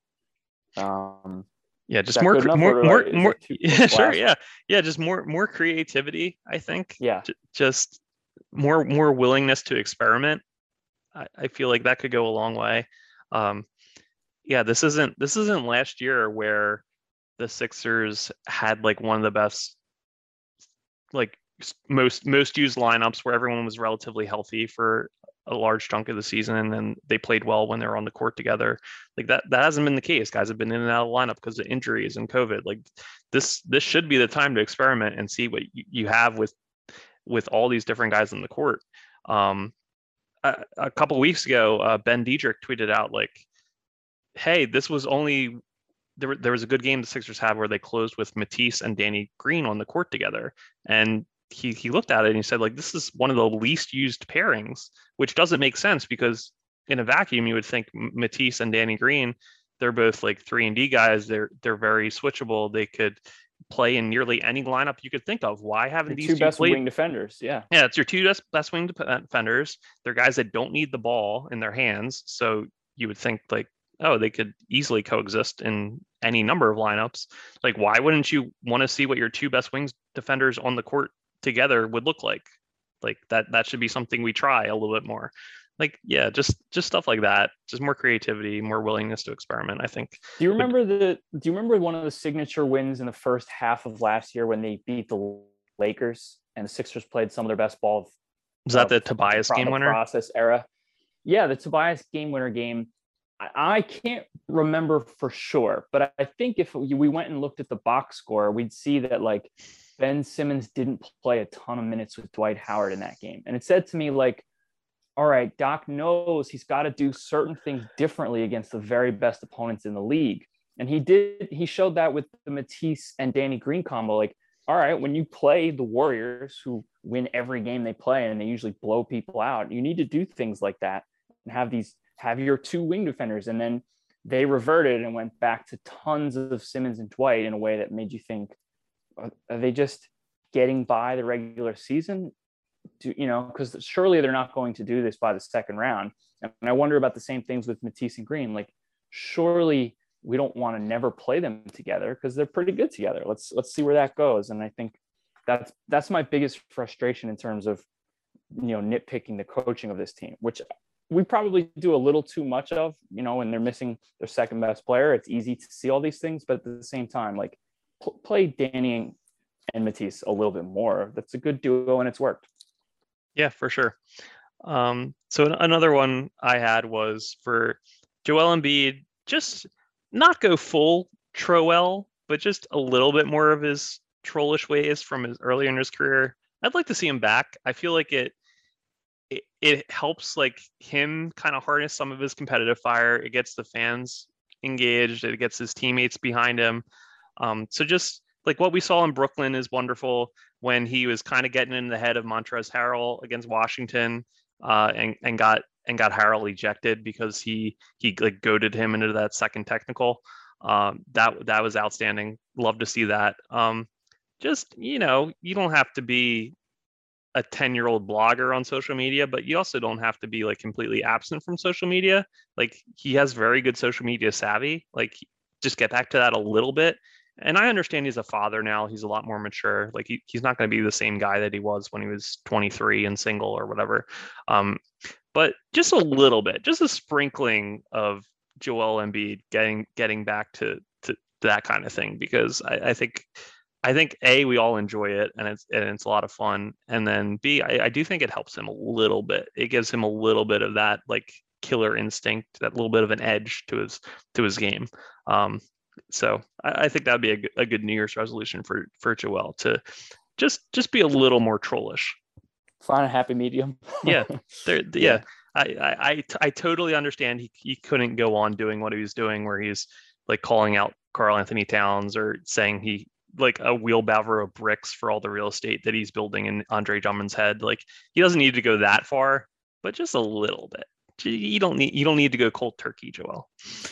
S3: Um,
S2: yeah, just more, more, more, more, yeah, sure. Yeah. Yeah. Just more, more creativity, I think.
S3: Yeah.
S2: J- just more, more willingness to experiment. I, I feel like that could go a long way. Um, yeah, this isn't, this isn't last year where the Sixers had like one of the best, like most, most used lineups where everyone was relatively healthy for a large chunk of the season, and then they played well when they were on the court together. Like that, that hasn't been the case. Guys have been in and out of the lineup because of injuries and COVID. Like this, this should be the time to experiment and see what you, you have with, with all these different guys on the court. Um, a, a couple weeks ago, uh, Ben Diedrich tweeted out like, "Hey, this was only there. There was a good game the Sixers had where they closed with Matisse and Danny Green on the court together, and." He he looked at it and he said, like, this is one of the least used pairings, which doesn't make sense because in a vacuum, you would think Matisse and Danny Green, they're both like three and D guys. They're they're very switchable. They could play in nearly any lineup you could think of. Why haven't these
S3: two best
S2: played?
S3: wing defenders? Yeah.
S2: Yeah, it's your two best, best wing defenders. They're guys that don't need the ball in their hands. So you would think like, oh, they could easily coexist in any number of lineups. Like, why wouldn't you want to see what your two best wings defenders on the court together would look like? Like that that should be something we try a little bit more. Like, yeah, just just stuff like that. Just more creativity, more willingness to experiment, I think.
S3: Do you remember the do you remember one of the signature wins in the first half of last year when they beat the Lakers? and the Sixers played some of their best ball.
S2: Was that
S3: uh,
S2: the Tobias
S3: pro-
S2: game
S3: the
S2: winner?
S3: Process era. Yeah, the Tobias game winner game. I, I can't remember for sure, but I think if we went and looked at the box score, we'd see that like Ben Simmons didn't play a ton of minutes with Dwight Howard in that game. And it said to me like, all right, Doc knows he's got to do certain things differently against the very best opponents in the league. And he did, he showed that with the Matisse and Danny Green combo. Like, all right, when you play the Warriors who win every game they play and they usually blow people out, you need to do things like that and have these, have your two wing defenders. And then they reverted and went back to tons of Simmons and Dwight in a way that made you think, are they just getting by the regular season? Do, you know, because surely they're not going to do this by the second round. And I wonder about the same things with Matisse and Green. Like, surely we don't want to never play them together because they're pretty good together. Let's let's see where that goes. And I think that's that's my biggest frustration in terms of, you know, nitpicking the coaching of this team, which we probably do a little too much of, you know, when they're missing their second best player. It's easy to see all these things, but at the same time, like, pl- play Danny and Matisse a little bit more. That's a good duo and it's worked.
S2: Yeah, for sure. Um, so another one I had was for Joel Embiid, just not go full Troel, but just a little bit more of his trollish ways from his earlier in his career. I'd like to see him back. I feel like it it, it helps like him kind of harness some of his competitive fire. It gets the fans engaged. It gets his teammates behind him. Um, so just like what we saw in Brooklyn is wonderful when he was kind of getting in the head of Montrezl Harrell against Washington, uh, and and got and got Harrell ejected because he he like goaded him into that second technical. Um, that that was outstanding. Love to see that. Um, just, you know, you don't have to be a ten-year-old blogger on social media, but you also don't have to be like completely absent from social media. Like, he has very good social media savvy. Like, just get back to that a little bit. And I understand he's a father now. He's a lot more mature. Like, he, he's not going to be the same guy that he was when he was twenty-three and single or whatever. Um, but just a little bit, just a sprinkling of Joel Embiid getting getting back to to that kind of thing, because I, I think I think A, we all enjoy it and it's and it's a lot of fun. And then B, I, I do think it helps him a little bit. It gives him a little bit of that like killer instinct, that little bit of an edge to his to his game. Um, so I, I think that'd be a, a good New Year's resolution for for Joel, to just just be a little more trollish.
S3: Find a happy medium.
S2: yeah, there, yeah.
S3: Yeah.
S2: I, I I I totally understand he he couldn't go on doing what he was doing, where he's like calling out Karl Anthony Towns or saying he like a wheelbarrow of bricks for all the real estate that he's building in Andre Drummond's head. Like, he doesn't need to go that far, but just a little bit. You don't need you don't need to go cold turkey, Joel.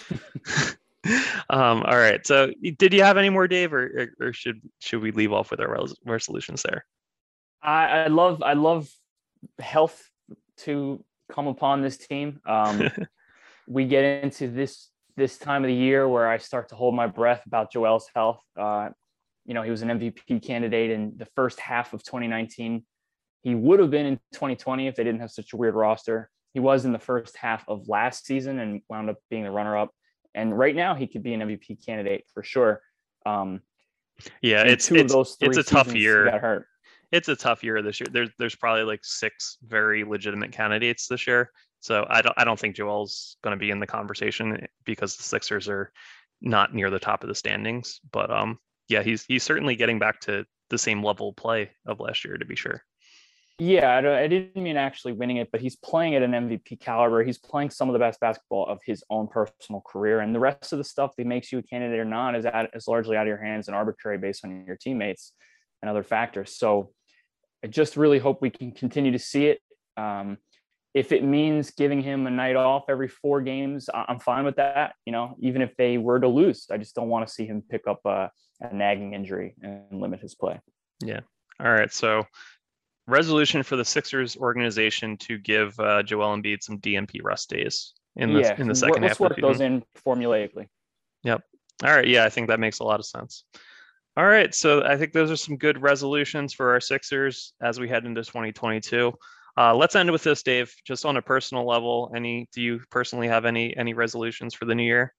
S2: um, all right. So, did you have any more, Dave, or or should should we leave off with our res- resolutions there?
S3: I, I love I love health to come upon this team. Um, we get into this this time of the year where I start to hold my breath about Joel's health. Uh, you know, he was an M V P candidate in the first half of twenty nineteen. He would have been in twenty twenty if they didn't have such a weird roster. He was in the first half of last season and wound up being the runner-up. And right now, he could be an M V P candidate for sure. Um,
S2: yeah, it's
S3: two
S2: it's
S3: of those three
S2: it's a tough year.
S3: He got hurt.
S2: It's a tough year this year. There's there's probably like six very legitimate candidates this year. So I don't I don't think Joel's going to be in the conversation because the Sixers are not near the top of the standings. But um, yeah, he's he's certainly getting back to the same level of play of last year, to be sure.
S3: Yeah, I, don't, I didn't mean actually winning it, but he's playing at an M V P caliber. He's playing some of the best basketball of his own personal career, and the rest of the stuff that makes you a candidate or not is out, is largely out of your hands and arbitrary based on your teammates and other factors. So I just really hope we can continue to see it. Um, if it means giving him a night off every four games, I'm fine with that. You know, even if they were to lose, I just don't want to see him pick up a, a nagging injury and limit his play.
S2: Yeah. All right. So, resolution for the Sixers organization to give uh, Joel Embiid some D N P rest days in the
S3: yeah,
S2: in the second
S3: let's
S2: half of
S3: work
S2: the
S3: those
S2: season.
S3: in formulaically.
S2: Yep. All right. Yeah, I think that makes a lot of sense. All right. So I think those are some good resolutions for our Sixers as we head into twenty twenty-two. Uh, let's end with this, Dave. Just on a personal level, any do you personally have any any resolutions for the new year?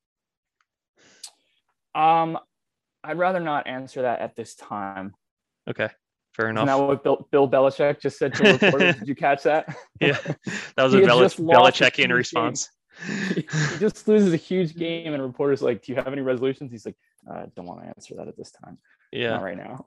S3: Um, I'd rather not answer that at this time.
S2: Okay. fair
S3: Isn't
S2: enough.
S3: that what Bill, Bill Belichick just said to reporters? Did you catch that?
S2: Yeah, that was
S3: He
S2: a
S3: had
S2: Belich-
S3: just lost a
S2: Belichickian
S3: huge
S2: response.
S3: he, he just loses a huge game, and reporters are like, "Do you have any resolutions?" He's like, "I don't want to answer that at this time.
S2: Yeah.
S3: Not right now."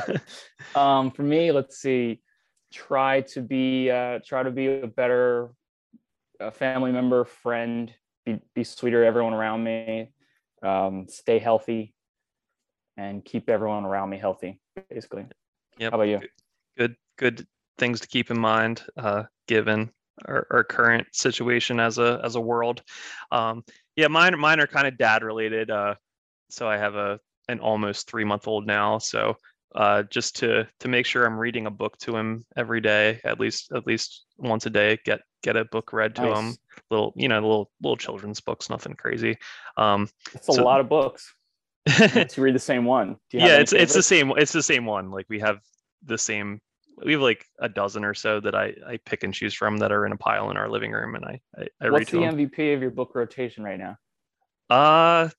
S3: um, for me, let's see. Try to be uh, try to be a better uh, family member, friend. Be be sweeter to everyone around me. Um, stay healthy, and keep everyone around me healthy. Basically.
S2: Yep.
S3: How about you?
S2: Good, good things to keep in mind, uh, given our, our current situation as a as a world. Um, yeah, mine mine are kind of dad related. Uh, so I have a an almost three month old now. So uh, just to to make sure I'm reading a book to him every day, at least at least once a day. Get get a book read to
S3: Nice.
S2: him. Little you know little little children's books, nothing crazy. Um,
S3: It's a
S2: so,
S3: lot of books. Unless you read the same one. Do you have
S2: yeah,
S3: any
S2: it's it's the
S3: favorites?
S2: same it's the same one. Like we have the same. We have like a dozen or so that I, I pick and choose from that are in a pile in our living room, and I I, I read
S3: What's
S2: to
S3: the
S2: them.
S3: M V P of your book rotation right now?
S2: Uh,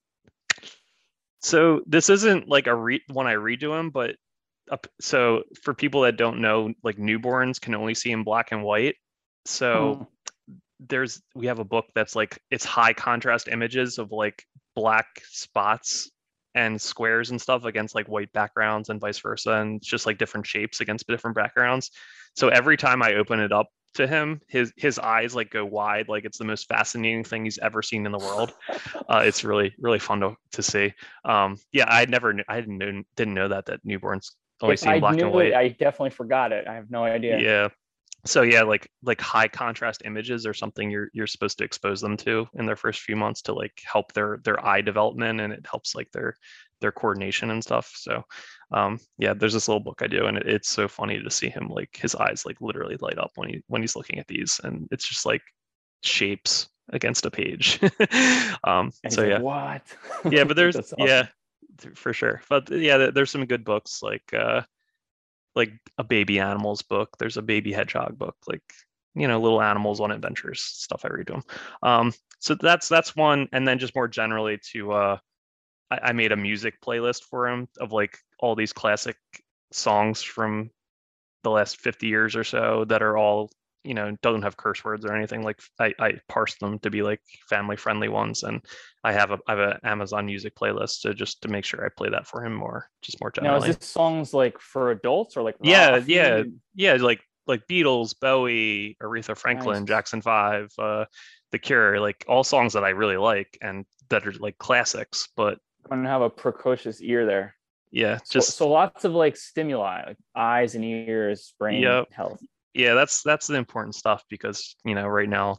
S2: so this isn't like a read one I read to him, but up, so for people that don't know, like newborns can only see in black and white. So
S3: Hmm.
S2: there's we have a book that's like it's high contrast images of like black spots and squares and stuff against like white backgrounds and vice versa, and it's just like different shapes against different backgrounds. So every time I open it up to him, his his eyes like go wide, like it's the most fascinating thing he's ever seen in the world. Uh, it's really really fun to, to see. Um, yeah, I never knew, I didn't know, didn't know that that newborns only
S3: If
S2: see in
S3: I
S2: black and
S3: knew it,
S2: white.
S3: I definitely forgot it. I have no idea.
S2: Yeah, so yeah, like like high contrast images are something you're you're supposed to expose them to in their first few months to like help their their eye development, and it helps like their their coordination and stuff. So um yeah, there's this little book I do, and it, it's so funny to see him like his eyes like literally light up when he when he's looking at these, and it's just like shapes against a page. um
S3: And he's
S2: so
S3: like,
S2: yeah
S3: what?
S2: yeah but there's
S3: That's
S2: yeah
S3: awesome.
S2: th- for sure, but yeah there- there's some good books like uh like a baby animals book. There's a baby hedgehog book, like you know, little animals on adventures stuff. I read to them. Um, so that's that's one, and then just more generally to uh, I, I made a music playlist for him of like all these classic songs from the last fifty years or so that are all you know doesn't have curse words or anything. Like I, I parse them to be like family friendly ones, and I have a I have an Amazon Music playlist to just to make sure I play that for him more, just more
S3: Now, is
S2: generally.
S3: this songs like for adults or like
S2: Yeah,
S3: Rafi?
S2: yeah, yeah. Like like Beatles, Bowie, Aretha
S3: Nice.
S2: Franklin, Jackson Five, uh, The Cure, like all songs that I really like and that are like classics. But
S3: I'm gonna have a precocious ear there.
S2: yeah,
S3: So,
S2: just
S3: so lots of like stimuli, like eyes and ears, brain
S2: yeah,
S3: health.
S2: yeah. That's that's the important stuff because you know right now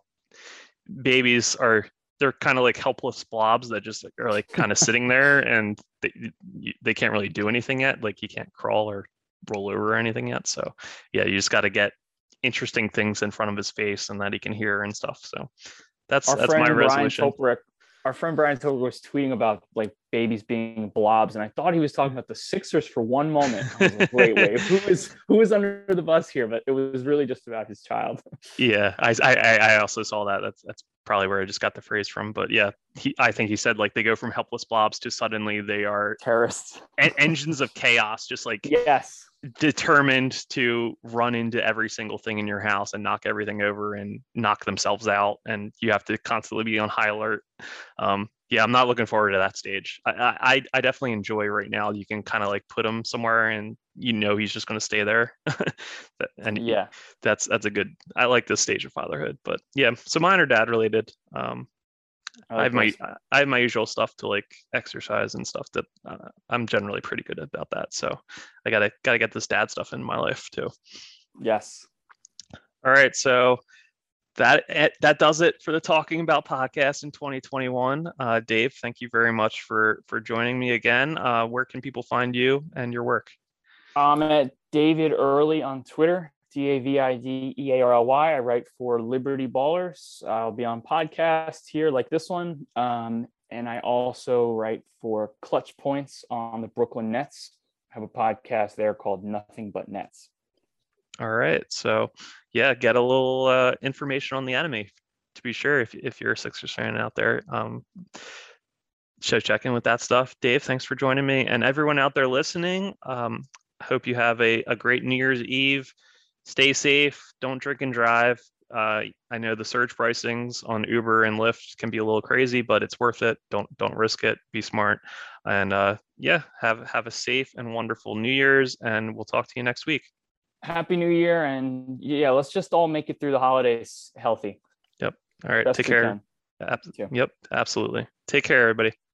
S2: babies are they're kind of like helpless blobs that just are like kind of sitting there and they they can't really do anything yet. Like you can't crawl or roll over or anything yet. So yeah, you just got to get interesting things in front of his face and that he can hear and stuff. So that's
S3: Our
S2: that's my
S3: friend Brian
S2: resolution.
S3: Toporek, our friend Brian Toporek was tweeting about like babies being blobs, and I thought he was talking about the Sixers for one moment. I was like, wait, wait, who is who is under the bus here? But it was really just about his child.
S2: Yeah, I, I I also saw that. That's that's probably where I just got the phrase from. But yeah, he I think he said like they go from helpless blobs to suddenly they are
S3: Terrorists.
S2: en- engines of chaos, just like
S3: Yes.
S2: determined to run into every single thing in your house and knock everything over and knock themselves out, and you have to constantly be on high alert. Um, yeah, I'm not looking forward to that stage. I I, I definitely enjoy right now. You can kind of like put him somewhere, and you know he's just going to stay there, and
S3: Yeah.
S2: that's that's a good. I like this stage of fatherhood, but yeah. So mine are dad related. Um,
S3: I,
S2: I
S3: like
S2: have my
S3: those.
S2: I have my usual stuff to like exercise and stuff that uh, I'm generally pretty good about that. So I gotta gotta get this dad stuff in my life too.
S3: Yes.
S2: All right, so that that does it for the Talking About podcast in twenty twenty-one. Uh, Dave, thank you very much for for joining me again. Uh, where can people find you and your work?
S3: I'm at David Early on Twitter. D A V I D E A R L Y. I write for Liberty Ballers. I'll be on podcasts here like this one. Um, and I also write for Clutch Points on the Brooklyn Nets. I have a podcast there called Nothing But Nets.
S2: All right. So yeah, get a little uh, information on the enemy to be sure if, if you're a Sixers fan out there. Um, so check in with that stuff. Dave, thanks for joining me. And everyone out there listening, um, hope you have a, a great New Year's Eve. Stay safe. Don't drink and drive. Uh, I know the surge pricings on Uber and Lyft can be a little crazy, but it's worth it. Don't don't risk it. Be smart. And uh, yeah, have have a safe and wonderful New Year's, and we'll talk to you next week.
S3: Happy New Year, and yeah, let's just all make it through the holidays healthy.
S2: Yep. All right.
S3: Best
S2: Take
S3: we
S2: care.
S3: can.
S2: Ab-
S3: You too.
S2: yep. Absolutely. Take care, everybody.